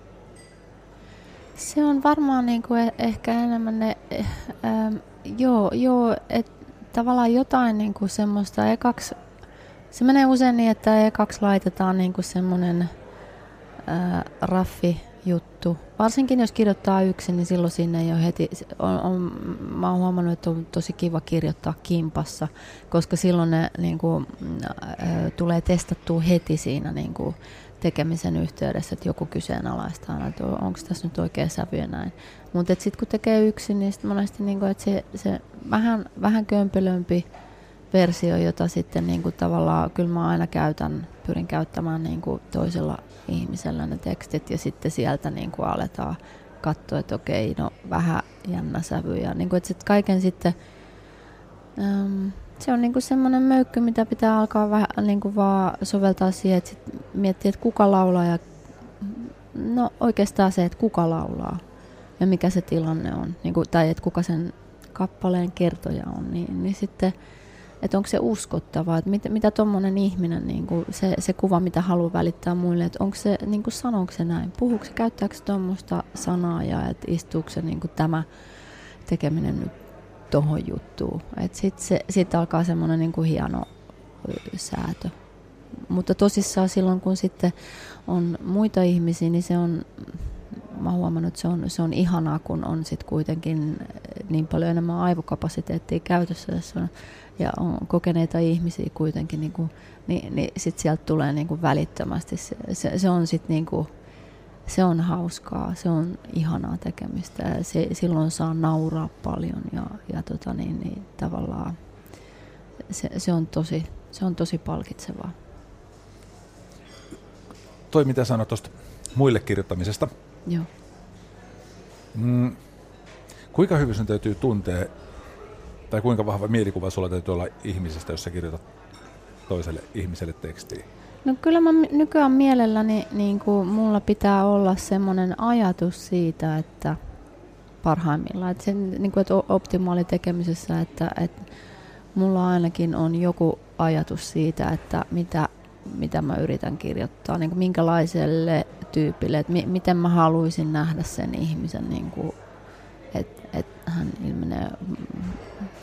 se on varmaan niinku eh, ehkä enemmän ne, eh, ähm, joo, joo että tavallaan jotain niinku semmoista ekaksi, se menee usein niin, että ekaksi laitetaan niinku semmoinen äh, raffi juttu. Varsinkin jos kirjoittaa yksin, niin silloin sinne ei ole heti, on, on, mä oon huomannut, että on tosi kiva kirjoittaa kimpassa, koska silloin ne niin kuin, ä, tulee testattua heti siinä niin kuin, tekemisen yhteydessä, että joku kyseenalaistaa, että onko tässä nyt oikea sävy ja näin. Mutta sitten kun tekee yksin, niin sitten monesti niin kuin, että se, se vähän, vähän kömpelömpi versio, jota sitten niin kuin, tavallaan kyllä mä aina käytän, pyrin käyttämään niin kuin, toisella ihmisellä ne tekstit ja sitten sieltä niin kuin aletaan katsoa, että okei, no vähän jännä sävy ja niin kuin, että sit kaiken sitten äm, se on niin kuin semmoinen möykky, mitä pitää alkaa vähän niin kuin vaan soveltaa siihen, että sit miettii, että kuka laulaa ja no oikeastaan se, että kuka laulaa ja mikä se tilanne on niin kuin, tai että kuka sen kappaleen kertoja on, niin, niin sitten että onko se uskottavaa, että mit, mitä tuommoinen ihminen, niin kuin se, se kuva, mitä haluaa välittää muille, että onko se, niin kuin sanooko se näin, puhuuko se, käyttääkö se tuommoista sanaa ja että istuuko se niin kuin tämä tekeminen nyt tuohon juttuun. Että sitten se, sit alkaa semmoinen niin kuin hieno säätö. Mutta tosissaan silloin, kun sitten on muita ihmisiä, niin se on, mä oon huomannut, että se on, se on ihanaa, kun on sitten kuitenkin niin paljon enemmän aivokapasiteettia käytössä, jos on ja on kokeneita ihmisiä kuitenkin, niin, kuin, niin, niin sitten sieltä tulee niin kuin välittömästi. Se, se, se on sitten niin kuin, se on hauskaa, se on ihanaa tekemistä ja se, silloin saa nauraa paljon ja, ja tota niin, niin, tavallaan se, se, on tosi, se on tosi palkitsevaa. Toi mitä sanoit tuosta muille kirjoittamisesta. Joo. Mm, kuinka hyvin sun täytyy tuntea tai kuinka vahva mielikuva sulla täytyy olla ihmisestä, jos sä kirjoitat toiselle ihmiselle tekstiin? No kyllä mä nykyään mielelläni, niin kuin mulla pitää olla semmoinen ajatus siitä, että parhaimmillaan, että, sen, niin kuin, että optimaali tekemisessä, että, että mulla ainakin on joku ajatus siitä, että mitä, mitä mä yritän kirjoittaa, niin kuin minkälaiselle tyypille, että mi, miten mä haluaisin nähdä sen ihmisen, niin kuin, että, että hän ilmenee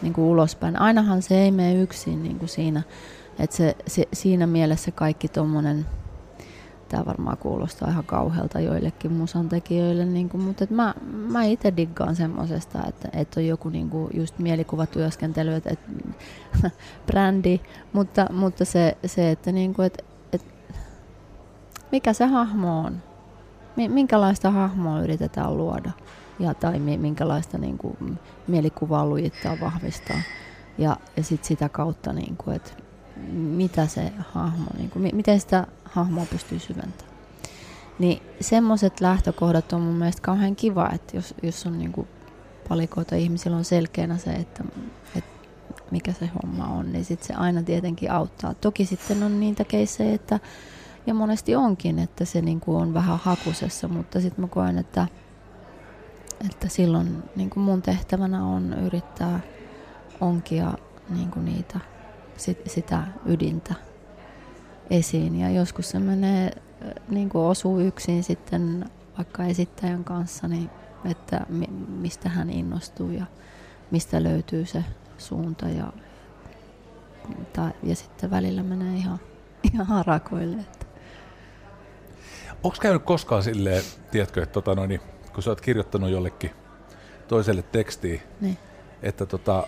niin kuin ulospäin. Ainahan se ei mene yksin niin kuin siinä, että se, se, siinä mielessä kaikki tommonen, tämä varmaan kuulostaa ihan kauhealta joillekin musantekijöille, niin kuin, mutta et mä, mä itse diggaan semmosesta, että, että on joku niin kuin just mielikuvatyöskentely, että, että brändi, mutta, mutta se, se että, niin kuin, että, että mikä se hahmo on, minkälaista hahmoa yritetään luoda ja, tai minkälaista niin kuin, mielikuvaa lujittaa, vahvistaa ja, ja sit sitä kautta, niin kuin, että mitä se hahmo, niin kuin, miten sitä hahmoa pystyy syventämään. Niin semmoiset lähtökohdat on mun mielestä kauhean kiva, että jos, jos on niin kuin palikoita ihmisillä on selkeänä se, että, että mikä se homma on, niin sit se aina tietenkin auttaa. Toki sitten on niitä keissejä, että ja monesti onkin, että se niin kuin on vähän hakusessa, mutta sitten mä koen, että, että silloin niin kuin mun tehtävänä on yrittää onkia niin kuin niitä, sit, sitä ydintä esiin. Ja joskus se menee, niin kuin osuu yksin sitten vaikka esittäjän kanssa, niin että mi, mistä hän innostuu ja mistä löytyy se suunta. Ja, tai, ja sitten välillä menee ihan, ihan harakoille. Että. Onko käynyt koskaan silleen, tiedätkö, että tota noin, kun sä oot kirjoittanut jollekin toiselle tekstiin, niin. että tota,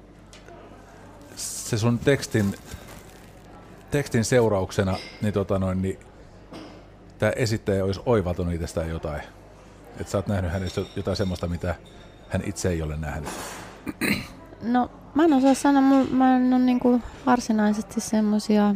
se sun tekstin, tekstin seurauksena, niin, tota noin, niin tämä esittäjä olisi oivaltanut itsestään jotain. Että sä oot nähnyt hänestä jotain semmoista, mitä hän itse ei ole nähnyt. No mä en osaa sanoa, mä en ole niinku varsinaisesti semmosia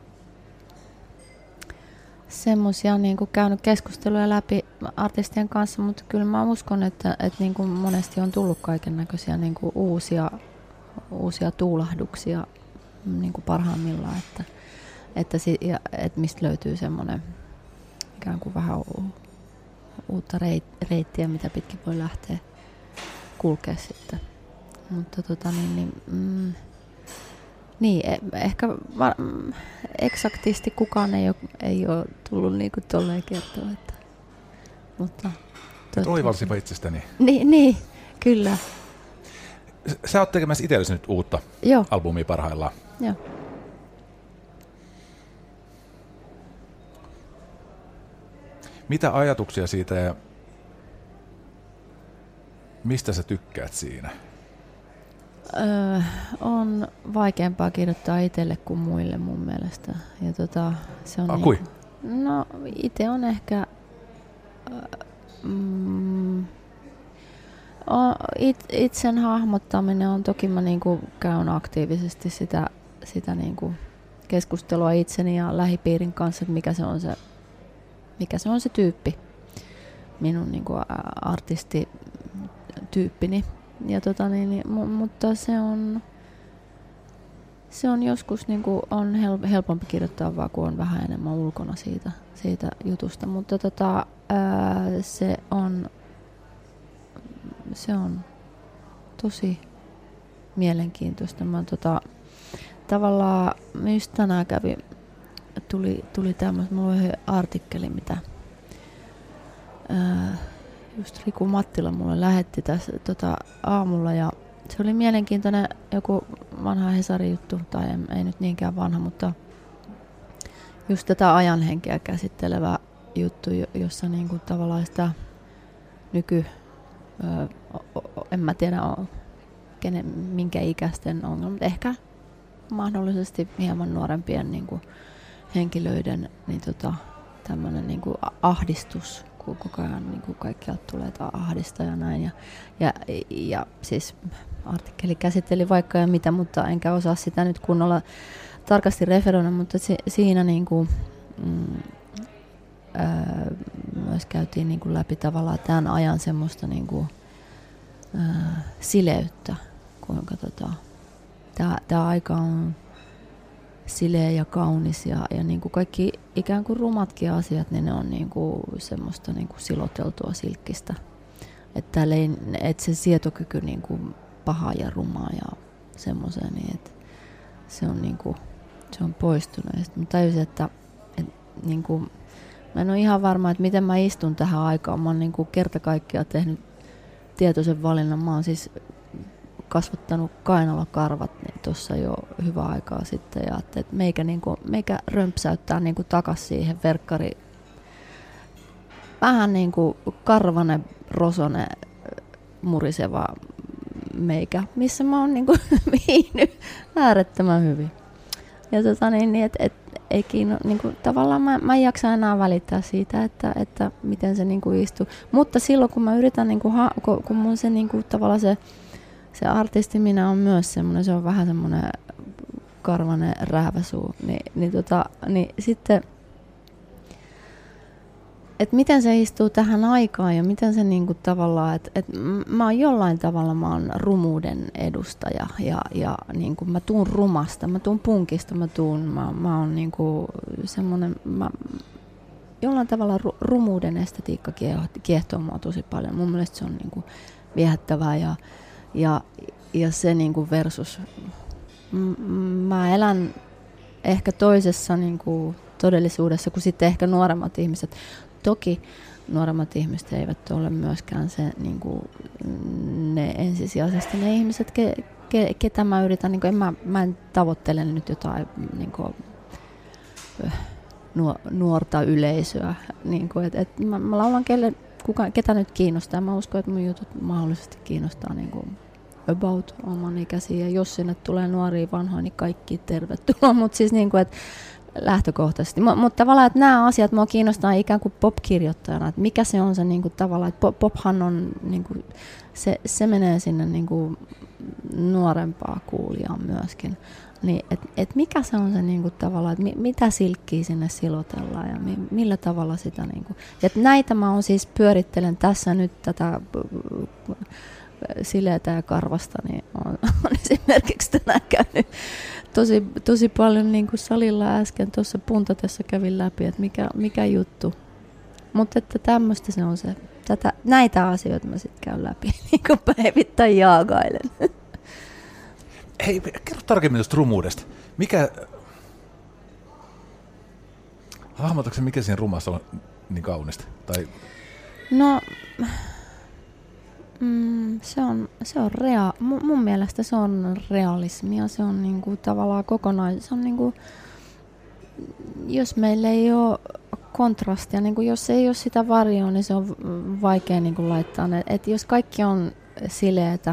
semmosia niinku käynyt keskusteluja läpi artistien kanssa, mutta kyllä mä uskon, että, että niinku monesti on tullut kaiken näköisiä niinku uusia, uusia tuulahduksia niinku parhaimmillaan, että, että, si, ja, että mistä löytyy semmoinen ikään kuin vähän u, uutta reit, reittiä, mitä pitkin voi lähteä kulkea sitten. Mutta tota niin, niin, mm, niin ehkä va, mm, eksaktisti kukaan ei ole, ei ole tullut niin kuin tolleen kertoa. Että, mutta oivalsipa itsestäni. Niin, niin, kyllä. Sä oot tekemässä itsellesi nyt uutta Joo. albumia parhaillaan. Joo. Mitä ajatuksia siitä ja mistä sä tykkäät siinä? Öö, on vaikeampaa kirjoittaa itselle kuin muille mun mielestä. Ja tota, se on ah, niin, kui? No itse on ehkä mm, it, itsen hahmottaminen on toki mä niinku käyn aktiivisesti sitä, sitä niinku keskustelua itseni ja lähipiirin kanssa, että mikä se on se, mikä se on se tyyppi, minun niinku artistityyppini. Ja tota niin, niin, mutta se on, se on joskus niinku on hel, helpompi kirjoittaa vaan, kun on vähän enemmän ulkona siitä, siitä jutusta. Mutta tota, ää, se on, se on tosi mielenkiintoista. Mä tota, tavallaan just tänään kävi, tuli, tuli tämmöistä, mulla oli artikkeli, mitä ää, just Riku Mattila mulle lähetti tässä tota, aamulla ja se oli mielenkiintoinen joku vanha Hesari-juttu, tai ei, ei nyt niinkään vanha, mutta just tätä ajanhenkeä käsittelevä juttu, jossa niinku tavallaan sitä nyky, ö, o, en mä tiedä o, kenen, minkä ikäisten ongelmat, ehkä mahdollisesti hieman nuorempien niinku henkilöiden niin tota, tämmönen niinku ahdistus, kun koko ajan niin kuin kaikkialta tulee ahdista ja näin. Ja, ja, ja siis artikkeli käsitteli vaikka ja mitä, mutta enkä osaa sitä nyt kunnolla tarkasti referoida, mutta si, siinä niin kuin, mm, ää, myös käytiin niin kuin läpi tavallaan tämän ajan semmoista niin kuin, ää, sileyttä, kuinka tota, tämä aika on sileä ja kaunis ja, ja niin kuin kaikki ikään kuin rumatkin asiat, niin ne on niin kuin semmoista niin kuin siloteltua silkkistä. Että et se sietokyky niin kuin paha ja rumaa ja semmoiseen, niin että se on niin kuin, se on poistunut. Ja sitten mä tajusin, että, että niin kuin, mä en ole ihan varma, että miten mä istun tähän aikaan. Mä oon niin kuin kerta kaikkiaan tehnyt tietoisen valinnan. Mä oon siis kasvattanut kainalokarvat niin tuossa jo hyvä aikaa sitten ja että meikä, niinku, meikä römpsäyttää niinku takas siihen verkkari vähän niinku karvane, rosone, muriseva meikä, missä mä oon niinku viihnyt äärettömän hyvin. Ja tota niin, niin et, et, ei kiinno, niinku, tavallaan mä, mä en jaksa enää välittää siitä, että, että miten se niinku istuu. Mutta silloin kun mä yritän, niinku, ha, kun, kun mun se niinku, tavallaan se, se artisti minä on myös semmoinen, se on vähän semmoinen karvanen rääväsuu, niin, niin, tota, niin sitten että miten se istuu tähän aikaan ja miten se niinku tavallaan, että et mä oon jollain tavalla mä oon rumuuden edustaja ja, ja niinku mä tuun rumasta, mä tuun punkista, mä tuun, mä, mä oon niinku semmonen, mä, jollain tavalla ru, rumuuden estetiikka kiehtoo mua tosi paljon. Mun mielestä se on niinku viehättävää ja, ja, ja se niinku versus, m, mä elän ehkä toisessa niinku todellisuudessa kuin sitten ehkä nuoremmat ihmiset. Toki nuoremmat ihmiset eivät ole myöskään se, niin kuin, ne ensisijaisesti ne ihmiset, ke, ke, ketä mä yritän, niin kuin, en mä, mä en tavoittele nyt jotain niin kuin, nuorta yleisöä. Niin kuin, et, et mä, mä laulan kelle, kuka, ketä nyt kiinnostaa. Mä uskon, että mun jutut mahdollisesti kiinnostaa niin kuin about oman ikäisiä. Ja jos sinne tulee nuoria vanhoja, niin kaikki tervetuloa. Mutta siis niin kuin, että lähtökohtaisesti. M- mutta tavallaan, että nämä asiat mua kiinnostaa ikään kuin pop-kirjoittajana, että mikä se on se niin kuin, tavallaan, että pophan on, niin kuin, se, se menee sinne niin kuin, nuorempaa kuulijaan myöskin. Niin, että et mikä se on se niin kuin, tavallaan, että mi- mitä silkkiä sinne silotellaan ja mi- millä tavalla sitä. Niin kuin. Että näitä mä on siis pyörittelen tässä nyt tätä sileätä ja karvasta, niin on, on esimerkiksi tänään käynyt tosi, tosi paljon niin kuin salilla äsken tuossa puntatessa kävin läpi, että mikä, mikä juttu. Mutta että tämmöistä se on se. Tätä, näitä asioita mä sitten käyn läpi, niin kuin päivittäin jaagailen. Hei, kerro tarkemmin tuosta rumuudesta. Mikä, hahmotatko se, mikä siinä rumassa on niin kaunista? Tai... No... Mm, se on, se on rea, mun, mun mielestä se on realismia, se on niinku tavallaan kokonaan, se on niinku, jos meillä ei ole kontrastia, niinku jos ei ole sitä varjoa, niin se on vaikea niinku laittaa ne, et jos kaikki on sileätä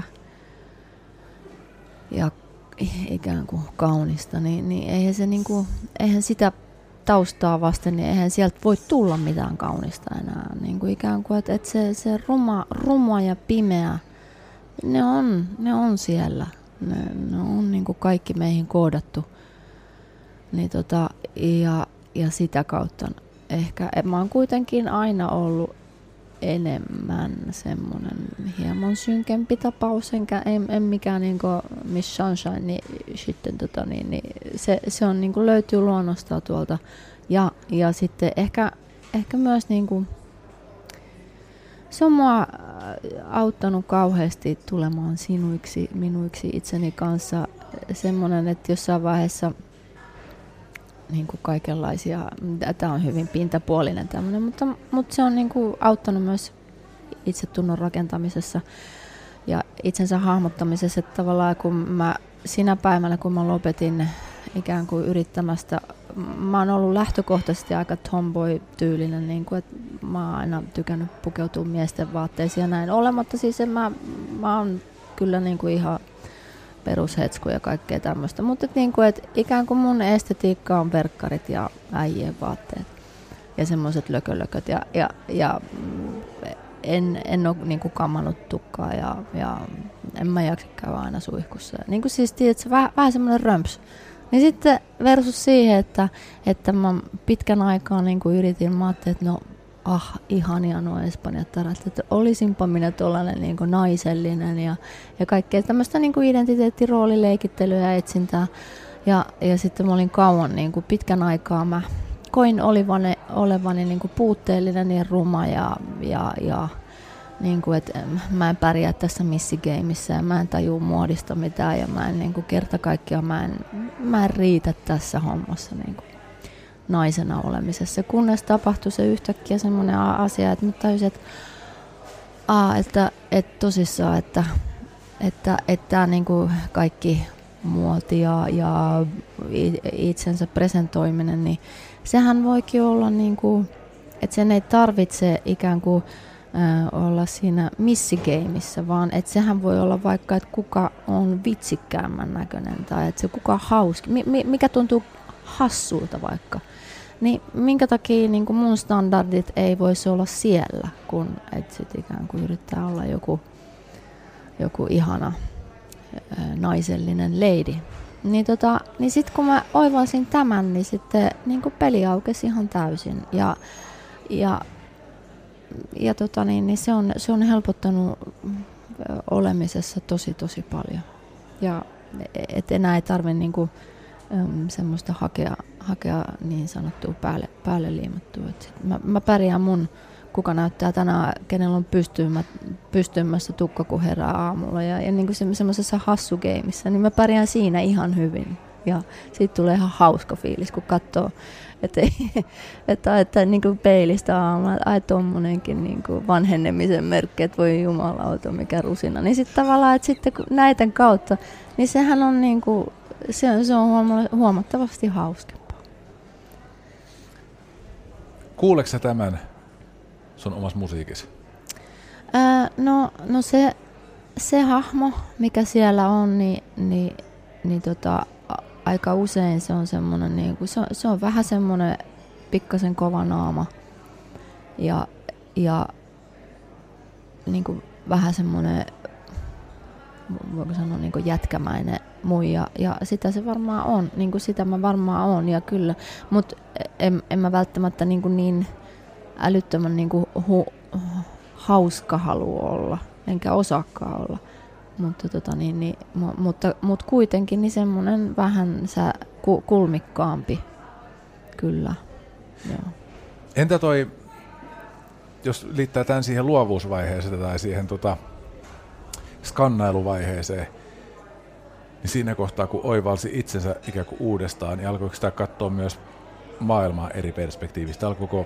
ja ikään kuin kaunista, niin, niin eihän se niinku, eihän sitä taustaa vasten, niin eihän sieltä voi tulla mitään kaunista enää. Niin kuin ikään kuin, että, että se, se ruma, ruma ja pimeä, ne on, ne on siellä. Ne, ne on niin kuin kaikki meihin koodattu. Niin tota, ja, ja sitä kautta ehkä, mä oon kuitenkin aina ollut enemmän semmoinen hieman synkempi tapaus, enkä en, en mikään niinku Miss Sunshine, niin sitten tota, niin, niin se, se on niinku löytyy luonnosta tuolta ja, ja sitten ehkä, ehkä myös niinku, se on mua auttanut kauheasti tulemaan sinuiksi, minuiksi itseni kanssa semmoinen, että jossain vaiheessa niin kuin kaikenlaisia, tämä on hyvin pintapuolinen tämmöinen, mutta, mutta se on niin kuin auttanut myös itsetunnon rakentamisessa ja itsensä hahmottamisessa, että tavallaan kun mä sinä päivänä, kun mä lopetin ikään kuin yrittämästä, mä oon ollut lähtökohtaisesti aika tomboy-tyylinen, niin kuin, että mä oon aina tykännyt pukeutua miesten vaatteisiin ja näin olematta, siis en mä, mä oon kyllä niin kuin ihan perushetsku ja kaikkea tämmöistä, mutta niin kuin, että ikään kuin mun estetiikka on verkkarit ja äijien vaatteet ja semmoiset lökölököt ja, ja, ja en, en ole niin kuin kammannut tukkaa ja, ja en mä jaksa käydä aina suihkussa. Niin kuin siis tiedätkö, vähän, vähän semmoinen römps. Niin sitten versus siihen, että, että mä pitkän aikaa niin kuin yritin, mä ajattelin, että no ah, ihania nuo espanjattarat, että olisinpa minä tuollainen niin kuin naisellinen ja, ja kaikkea tämmöistä niin kuin identiteettiroolileikittelyä ja etsintää. Ja, ja sitten mä olin kauan, niin kuin pitkän aikaa mä koin olevani, olevani niin kuin puutteellinen ja ruma ja, ja, ja niin kuin, että mä en pärjää tässä missigeimissä ja mä en tajua muodista mitään ja mä en niin kuin kerta kaikkiaan, mä en, mä en riitä tässä hommassa niin kuin naisena olemisessa, kunnes tapahtui se yhtäkkiä semmoinen asia, että mä tajusin, että, aa, että, että tosissaan, että, että, että niin kuin kaikki muoti ja, ja itsensä presentoiminen, niin sehän voikin olla, niin kuin, että sen ei tarvitse ikään kuin äh, olla siinä missigeimissä, vaan että sehän voi olla vaikka, että kuka on vitsikkäämmän näköinen tai että se kuka on hauski, mikä tuntuu hassulta vaikka. Niin minkä takia niin kuin mun standardit ei voisi olla siellä, kun et sit ikään kuin yrittää olla joku, joku ihana ää, naisellinen lady. Niin, tota, niin sitten kun mä oivalsin tämän, niin sitten niin kuin peli aukesi ihan täysin. Ja, ja, ja tota niin, niin se, on, se on helpottanut olemisessa tosi tosi paljon. Ja et enää ei tarvitse niin kuin semmoista hakea, hakea niin sanottua päälle, päälle liimattua. Mä, mä pärjään mun, kuka näyttää tänään, kenellä on pystyymä, pystymässä tukka, kun herää aamulla. Ja, ja niin kuin semmoisessa hassugeimissä, niin mä pärjään siinä ihan hyvin. Ja siitä tulee ihan hauska fiilis, kun katsoo, että, että, että niin kuin peilistä aamulla, että ai tommonenkin niin kuin vanhenemisen merkki, että voi jumalauta, mikä rusina. Niin sitten tavallaan, että sitten näiden kautta, niin sehän on niin kuin Se on, se on huomattavasti hauskempaa. Kuuleeko sä tämän sun omassa musiikissa? Ää, no no se, se hahmo, mikä siellä on, niin, niin, niin tota, aika usein se on semmoinen, niin kuin, se, on, se on vähän semmoinen pikkasen kova naama. Ja, ja niin kuin vähän semmoinen, voiko sanoa, niin kuin jätkämäinen muija, ja sitä se varmaan on, niin kuin sitä mä varmaan on, ja kyllä, mutta en, en mä välttämättä niin, kuin niin älyttömän niin kuin hu, hauska halua olla, enkä osaakaan olla, mutta, tota niin, niin, mutta, mutta kuitenkin niin semmoinen vähän sä, ku, kulmikkaampi, kyllä, joo. Entä toi, jos liittää tämän siihen luovuusvaiheeseen tai siihen tota, skannailuvaiheeseen, niin siinä kohtaa, kun oivalsi itsensä ikään kuin uudestaan, niin alkoiko sitä katsoa myös maailmaa eri perspektiivistä? Alkoiko,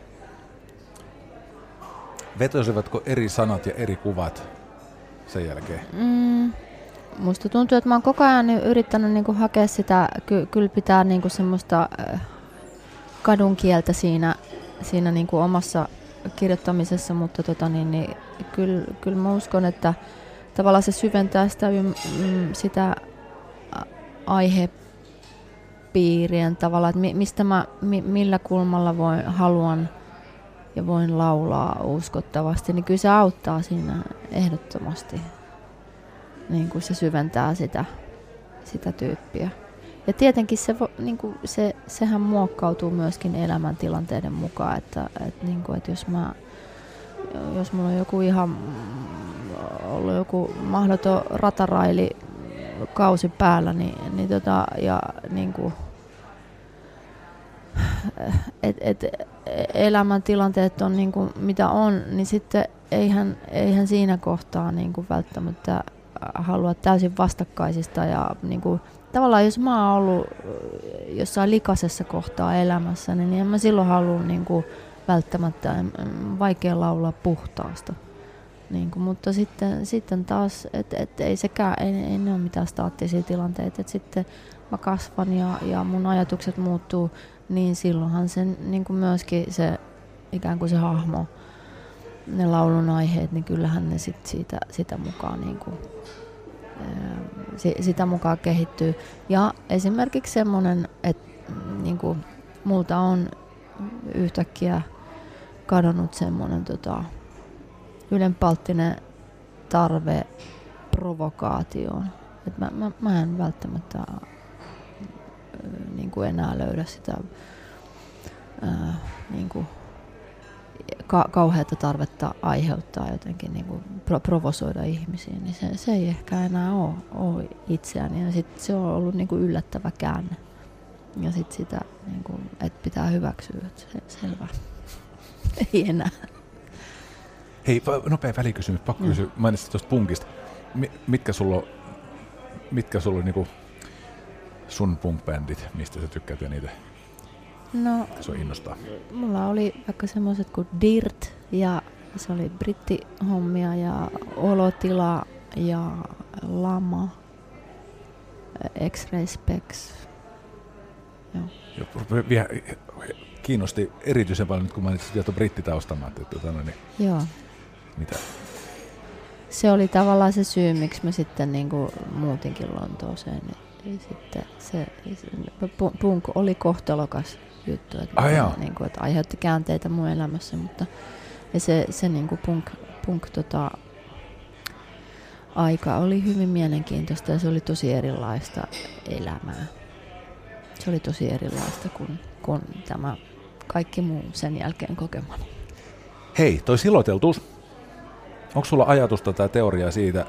vetosivatko eri sanat ja eri kuvat sen jälkeen? Mm, musta tuntuu, että mä oon koko ajan yrittänyt niinku hakea sitä, ky- kyllä pitää niinku semmoista äh, kadun kieltä siinä, siinä niinku omassa kirjoittamisessa, mutta tota niin, niin, kyllä, kyllä mä uskon, että tavallaan se syventää sitä, mm, sitä aihepiirien tavalla, että mistä mä, millä kulmalla voin, haluan ja voin laulaa uskottavasti, niin kyllä se auttaa siinä ehdottomasti. Niin kuin se syventää sitä, sitä tyyppiä. Ja tietenkin se, niin kuin se, sehän muokkautuu myöskin elämäntilanteiden mukaan, että, että, niin kuin, että jos mä jos mulla on joku ihan ollut joku mahdoton rataraili kausi päällä, niin, niin tota, ja niinku, et, et, elämäntilanteet on niinku, mitä on, niin sitten eihän, eihän siinä kohtaa niinku välttämättä halua täysin vastakkaisista. Ja niinku, tavallaan jos mä oon ollut jossain likaisessa kohtaa elämässä, niin en mä silloin halua niinku, välttämättä vaikea laulaa puhtaasta. Niin kuin, mutta sitten, sitten taas, että et ei sekään, ei, ei ne ole mitään staattisia tilanteita. Et sitten mä kasvan ja, ja mun ajatukset muuttuu, niin silloinhan sen, niin kuin myöskin se ikään kuin se hahmo, ne laulun aiheet, niin kyllähän ne sit siitä, sitä mukaan niin kuin, sitä mukaan kehittyy. Ja esimerkiksi semmoinen, että niin kuin, multa on yhtäkkiä kadonnut semmoinen tota, ylenpalttinen tarve provokaatioon. Et mä, mä, mä en välttämättä niin kuin enää löydä sitä ää, niin kuin, ka- kauheata tarvetta aiheuttaa jotenkin niin kuin pro- provosoida ihmisiä, niin se, se ei ehkä enää ole, ole itseäni. Ja sit se on ollut niin kuin yllättävä käänne. Ja sitten sitä, niin kuin, että pitää hyväksyä, että se, selvä. Ei enää. Hei, nopea välikysymys, pakko kysyä. Mainitsit tuosta punkista. Mitkä sulla on, mitkä sulla on niinku sun punk-bändit, mistä sä tykkäät ja niitä? No, se on innostaa. Mulla oli vaikka semmoiset kuin Dirt, ja se oli brittihommia, ja Olotila, ja Lama, X-Ray Specs. Joo. Vielä kiinnosti erityisen paljon nyt, kun mainitsit vielä tuon brittitaustamaan. Tuota, no niin. Joo. Mitä? Se oli tavallaan se syy, miksi mä sitten niin kuin muutinkin Lontooseen. Niin sitten se, se punk oli kohtalokas juttu, että, ah, niin kuin, että aiheutti käänteitä mun elämässä, mutta ja se, se niin kuin punk, punk tota, aika oli hyvin mielenkiintoista ja se oli tosi erilaista elämää. Se oli tosi erilaista kuin, kuin tämä kaikki muu sen jälkeen kokemani. Hei, toi siloteltuus. Onko sulla ajatusta tai teoriaa siitä,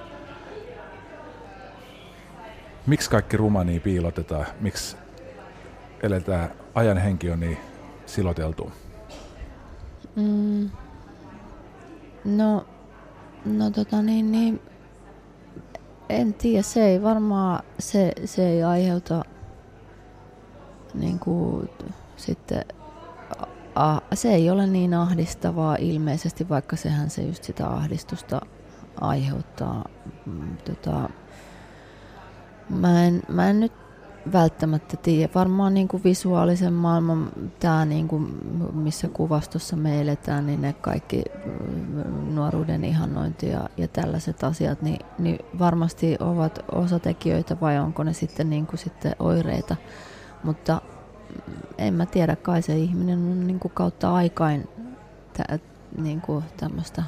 miksi kaikki ruma niin piilotetaan, miksi eletään, ajan henki on niin siloteltu? Mm, no, no tota niin, niin, en tiedä, se ei varmaan, se, se ei aiheuta niin kuin, sitten, a, se ei ole niin ahdistavaa ilmeisesti, vaikka sehän se just sitä ahdistusta aiheuttaa. Mm, tota, mä, en, mä en nyt välttämättä tiedä. Varmaan niin kuin visuaalisen maailman, tää niin kuin, missä kuvastossa me eletään, niin ne kaikki nuoruuden ihannointi ja, ja tällaiset asiat, niin, niin varmasti ovat osatekijöitä vai onko ne sitten, niin kuin sitten oireita. Mutta en mä tiedä, kai se ihminen on niin kuin kautta aikain tä, niin kuin tämmöistä,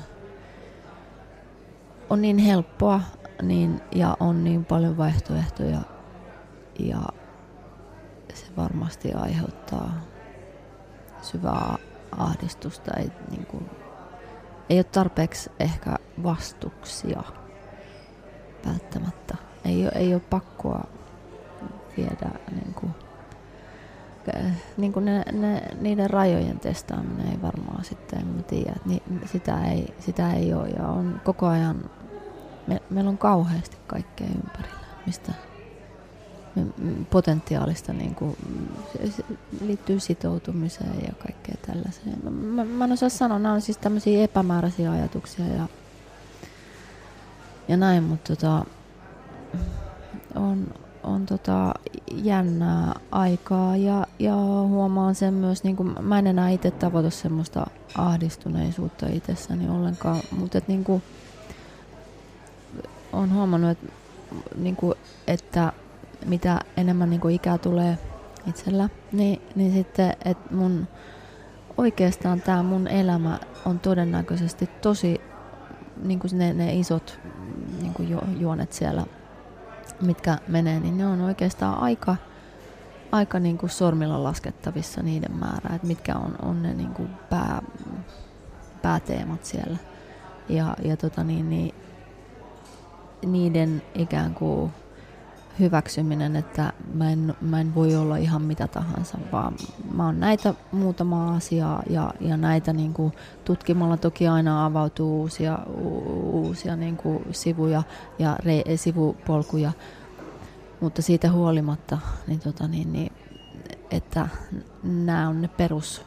on niin helppoa niin, ja on niin paljon vaihtoehtoja ja se varmasti aiheuttaa syvää ahdistusta. Ei, niin kuin, ei ole tarpeeksi ehkä vastuksia välttämättä. Ei ole, ei ole pakkoa viedä niin kuin, niin kuin ne, ne, niiden rajojen testaaminen ei varmaan sitten, en mä tiedä, ni, sitä, ei, sitä ei ole ja on koko ajan, me, meillä on kauheasti kaikkea ympärillä, mistä me, potentiaalista niin kuin, se liittyy sitoutumiseen ja kaikkea tällaiseen. Mä, mä, mä en osaa sanoa, nämä on siis tämmöisiä epämääräisiä ajatuksia ja, ja näin, mutta tota, on on tota jännää aikaa ja, ja huomaan sen myös, niin kuin, mä en enää itse tavoita semmoista ahdistuneisuutta itsessäni ollenkaan, mutta et, niin kuin, olen huomannut, että, niin kuin, että mitä enemmän niin kuin ikää tulee itsellä, niin, niin sitten, että mun oikeastaan tämä mun elämä on todennäköisesti tosi, niin kuin ne, ne isot niin kuin ju, juonet siellä, mitkä menee, niin ne on oikeastaan aika, aika niin kuin sormilla laskettavissa niiden määrä, että mitkä on, on ne niin kuin pää, pääteemat siellä. Ja, ja tota niin, niin, niiden ikään kuin hyväksyminen, että mä en, mä en voi olla ihan mitä tahansa, vaan mä oon näitä muutamaa asiaa ja, ja näitä niin kuin tutkimalla toki aina avautuu uusia, uusia niin kuin sivuja ja re, sivupolkuja, mutta siitä huolimatta, niin tota niin, niin, että nämä on ne perustiet,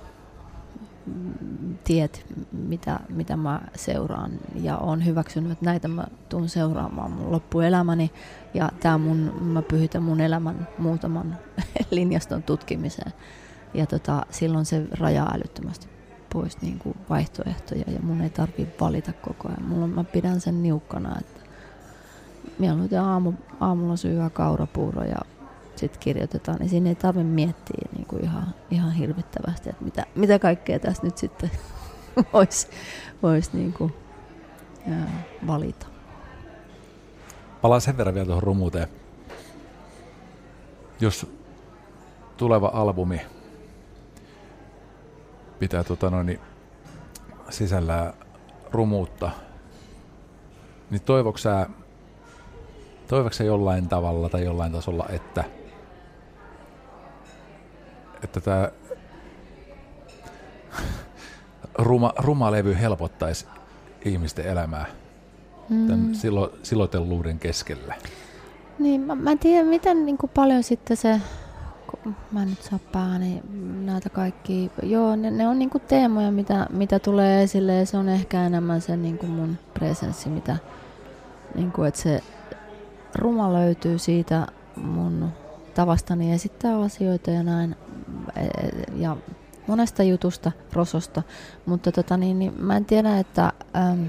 mitä, mitä mä seuraan ja olen hyväksynyt, että näitä mä tuun seuraamaan mun loppuelämäni ja tää mun, mä pyhitän mun elämän muutaman linjaston tutkimiseen ja tota, silloin se rajaa älyttömästi pois niin kuin vaihtoehtoja ja mun ei tarvitse valita koko ajan. Mulla, mä pidän sen niukkana, että mieluiten aamu, aamulla syyä kaurapuuro ja sitten kirjoitetaan, niin siinä ei tarvitse miettiä niin kuin ihan, ihan hirvittävästi, että mitä, mitä kaikkea tässä nyt sitten voisi vois niin kuin, ää, valita. Palaan sen verran vielä tuohon rumuuteen. Jos tuleva albumi pitää tota noin, sisällään rumuutta, niin toivoiko sä, toivoiko sä jollain tavalla tai jollain tasolla, että että tämä ruma, ruma levy helpottaisi ihmisten elämää mm. tämän silo, silotelluuden keskellä? Niin, mä, mä en tiedä, miten niin kuin paljon sitten se, mä en nyt saa pääni näitä kaikkia, joo, ne, ne on niin kuin teemoja, mitä, mitä tulee esille ja se on ehkä enemmän se niin kuin mun presenssi, mitä, niin kuin, että se, ruma löytyy siitä mun tavastani esittää asioita ja näin, ja monesta jutusta, rososta, mutta tota niin, niin mä en tiedä, että äm,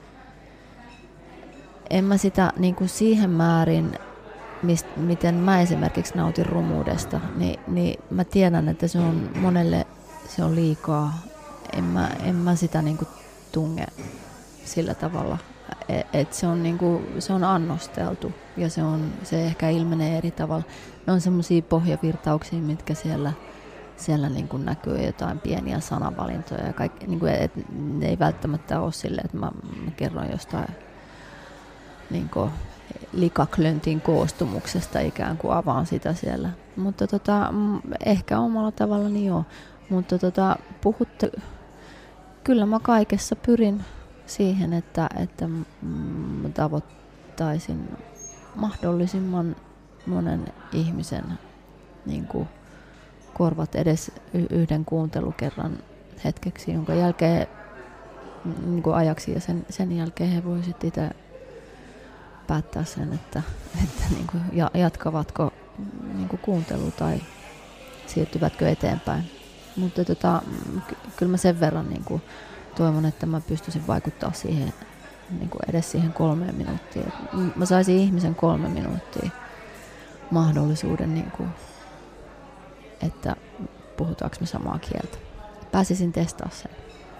en mä sitä niin kuin siihen määrin, mist, miten mä esimerkiksi nautin rumuudesta, niin, niin mä tiedän, että se on monelle se on liikaa. En mä, en mä sitä niin kuin tunge sillä tavalla, että se on, niin kuin, se on annosteltu ja se, on, se ehkä ilmenee eri tavalla. Ne on semmoisia pohjavirtauksia, mitkä siellä Siellä niin kuin näkyy jotain pieniä sanavalintoja ja kaikki, niin kuin, et ne ei välttämättä ole silleen, että mä, mä kerron jostain niin kuin likaklöntin koostumuksesta ikään kuin avaan sitä siellä. Mutta tota, ehkä omalla tavallani joo. Mutta tota, puhutte, kyllä mä kaikessa pyrin siihen, että, että mä tavoittaisin mahdollisimman monen ihmisen niin kuin korvat edes yhden kuuntelukerran hetkeksi, jonka jälkeen niin kuin ajaksi ja sen, sen jälkeen he voisivat itse päättää sen, että, että niin kuin jatkavatko niin kuin kuuntelu tai siirtyvätkö eteenpäin. Mutta tota, ky- kyllä mä sen verran niin kuin toivon, että mä pystyisin vaikuttaa siihen niin kuin edes siihen kolmeen minuuttiin. Mä saisin ihmisen kolme minuuttia mahdollisuuden niin kuin että puhutaanko me samaa kieltä. Pääsisin testaamaan sen.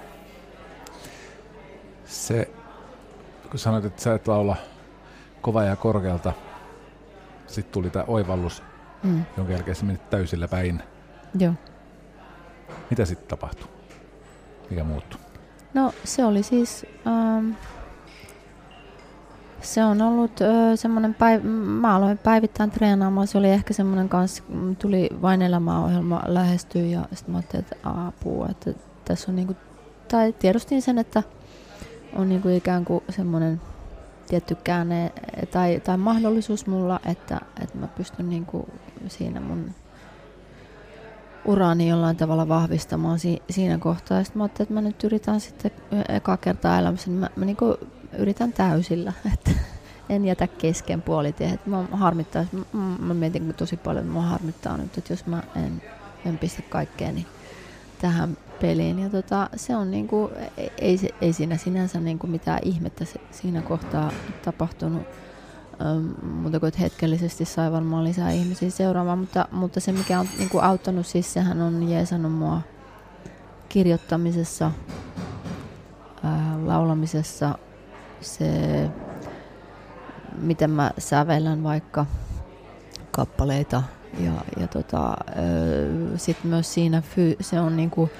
Se, kun sanoit, että sä et laula kova ja korkealta, sitten tuli tämä oivallus, mm. jonka jälkeen sä menit täysillä päin. Joo. Mitä sitten tapahtui? Mikä muuttui? No se oli siis... Ähm, Se on ollut ö, semmoinen, päiv- mä aloin päivittäin treenaamaan, se oli ehkä semmoinen kanssa, tuli Vain elämää-ohjelma lähestyä ja sitten mä ajattelin, että apua, että tässä on niinku, tai tiedostin sen, että on niinku ikään kuin semmoinen tietty käänne tai, tai mahdollisuus mulla, että, että mä pystyn niinku siinä mun uraani jollain tavalla vahvistamaan si- siinä kohtaa. Ja sitten mä ajattelin, että mä nyt yritän sitten eka kertaa elämässä, niin mä, mä niinku yritän täysillä, että en jätä kesken puolitien. Mä harmittaa, mä, mä mietin tosi paljon, että mä harmittaa nyt, että jos mä en, en pistä kaikkeeni tähän peliin. Ja tota, se on niinku, ei, ei siinä sinänsä niinku mitään ihmettä siinä kohtaa tapahtunut, ähm, mutta kun hetkellisesti sai varmaan lisää ihmisiä seuraamaan, mutta, mutta se mikä on niinku auttanut, siis sehän on jeesannut mua kirjoittamisessa, äh, laulamisessa, se, miten mä sävellän vaikka kappaleita ja, ja tota, sitten myös siinä fy, se on niinku,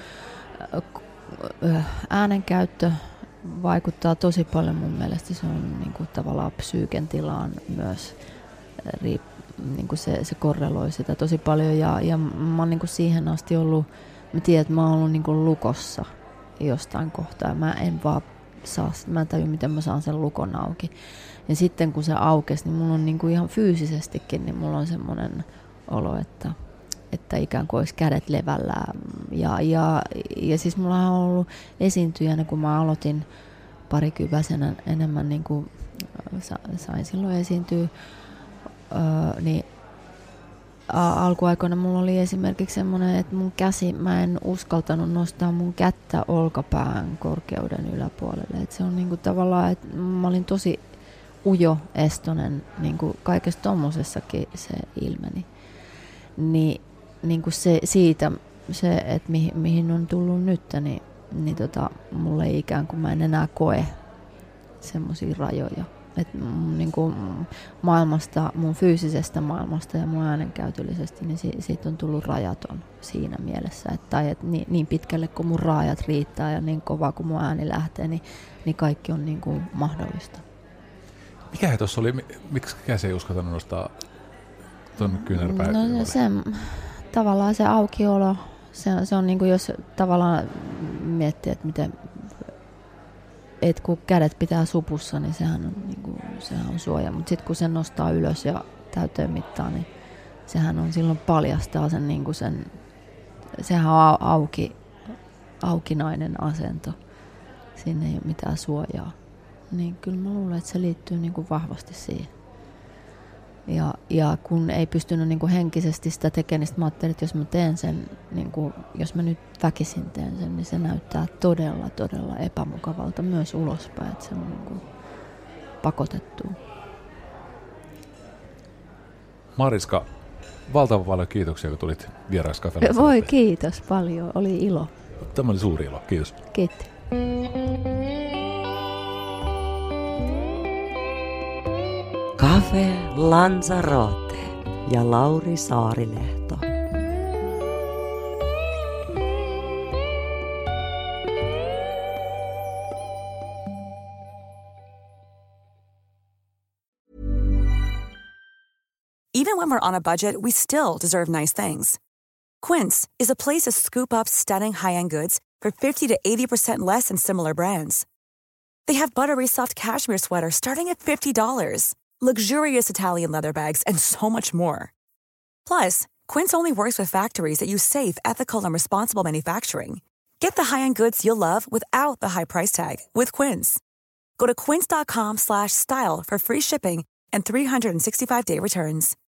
äänenkäyttö vaikuttaa tosi paljon mun mielestä, se on niinku tavallaan psyyken tilaan myös, riip, niinku se, se korreloi sitä tosi paljon ja, ja mä oon niinku siihen asti ollut, mä tiedän, että mä oon ollut niinku lukossa jostain kohtaa, mä en vaan saa, mä en tajua, miten mä saan sen lukon auki. Ja sitten kun se aukesi, niin mulla on niinku ihan fyysisestikin, niin mulla on semmoinen olo, että, että ikään kuin olisi kädet levällään. Ja, ja, ja siis mulla on ollut esiintyjänä, kun mä aloitin parikyväisenä enemmän, niin kuin sain silloin esiintyä, öö, niin alkuaikoina mulla oli esimerkiksi semmoinen, että mun käsi, mä en uskaltanut nostaa mun kättä olkapään korkeuden yläpuolelle. Et se on niinku tavallaan, että mä olin tosi ujo, estonen, niinku kaikessa tommosessakin se ilmeni. Ni, niinku se, siitä se, että mihin, mihin on tullut nyt, niin, niin tota, mulle ei ikään kuin mä en enää koe semmosia rajoja. Et niin kuin maailmasta, mun fyysisestä maailmasta ja mun äänenkäytöllisesti, niin si- siitä on tullut rajaton siinä mielessä. Et, tai et niin, niin pitkälle kuin mun raajat riittää ja niin kovaa kuin mun ääni lähtee, niin, niin kaikki on niin kuin mahdollista. Mikä tuossa oli, miksi käsi ei uskaltanut nostaa tuonne kyynärpäin? No se, tavallaan se aukiolo, se, se on niin kuin jos tavallaan miettii, että miten... Et kun kädet pitää supussa, niin sehän on, niin kuin, sehän on suoja. Mutta sitten kun sen nostaa ylös ja täyteen mittaan, niin sehän on silloin paljastaa sen, niin kuin sen sehän on auki, aukinainen asento. Siinä ei ole mitään suojaa. Niin kyllä mä luulen, että se liittyy niin kuin vahvasti siihen. Ja, ja kun ei pystynyt niin kuin henkisesti sitä tekemään, niin mä ajattelin, että jos mä teen sen, niin kuin, jos mä nyt väkisin teen sen, niin se näyttää todella, todella epämukavalta myös ulospäin, että se on niin kuin pakotettu. Mariska, valtavan paljon kiitoksia, kun tulit vieraaksi Cafe Voi kiitos paljon, oli ilo. Tämä oli suuri ilo, kiitos. Kiitos. Cafe Lanzarote ja Lauri Saarilehto. Even when we're on a budget, we still deserve nice things. Quince is a place to scoop up stunning high-end goods for fifty to eighty percent less than similar brands. They have buttery soft cashmere sweaters starting at fifty dollars, luxurious Italian leather bags, and so much more. Plus, Quince only works with factories that use safe, ethical, and responsible manufacturing. Get the high-end goods you'll love without the high price tag with Quince. Go to quince dot com slash style for free shipping and three sixty-five day returns.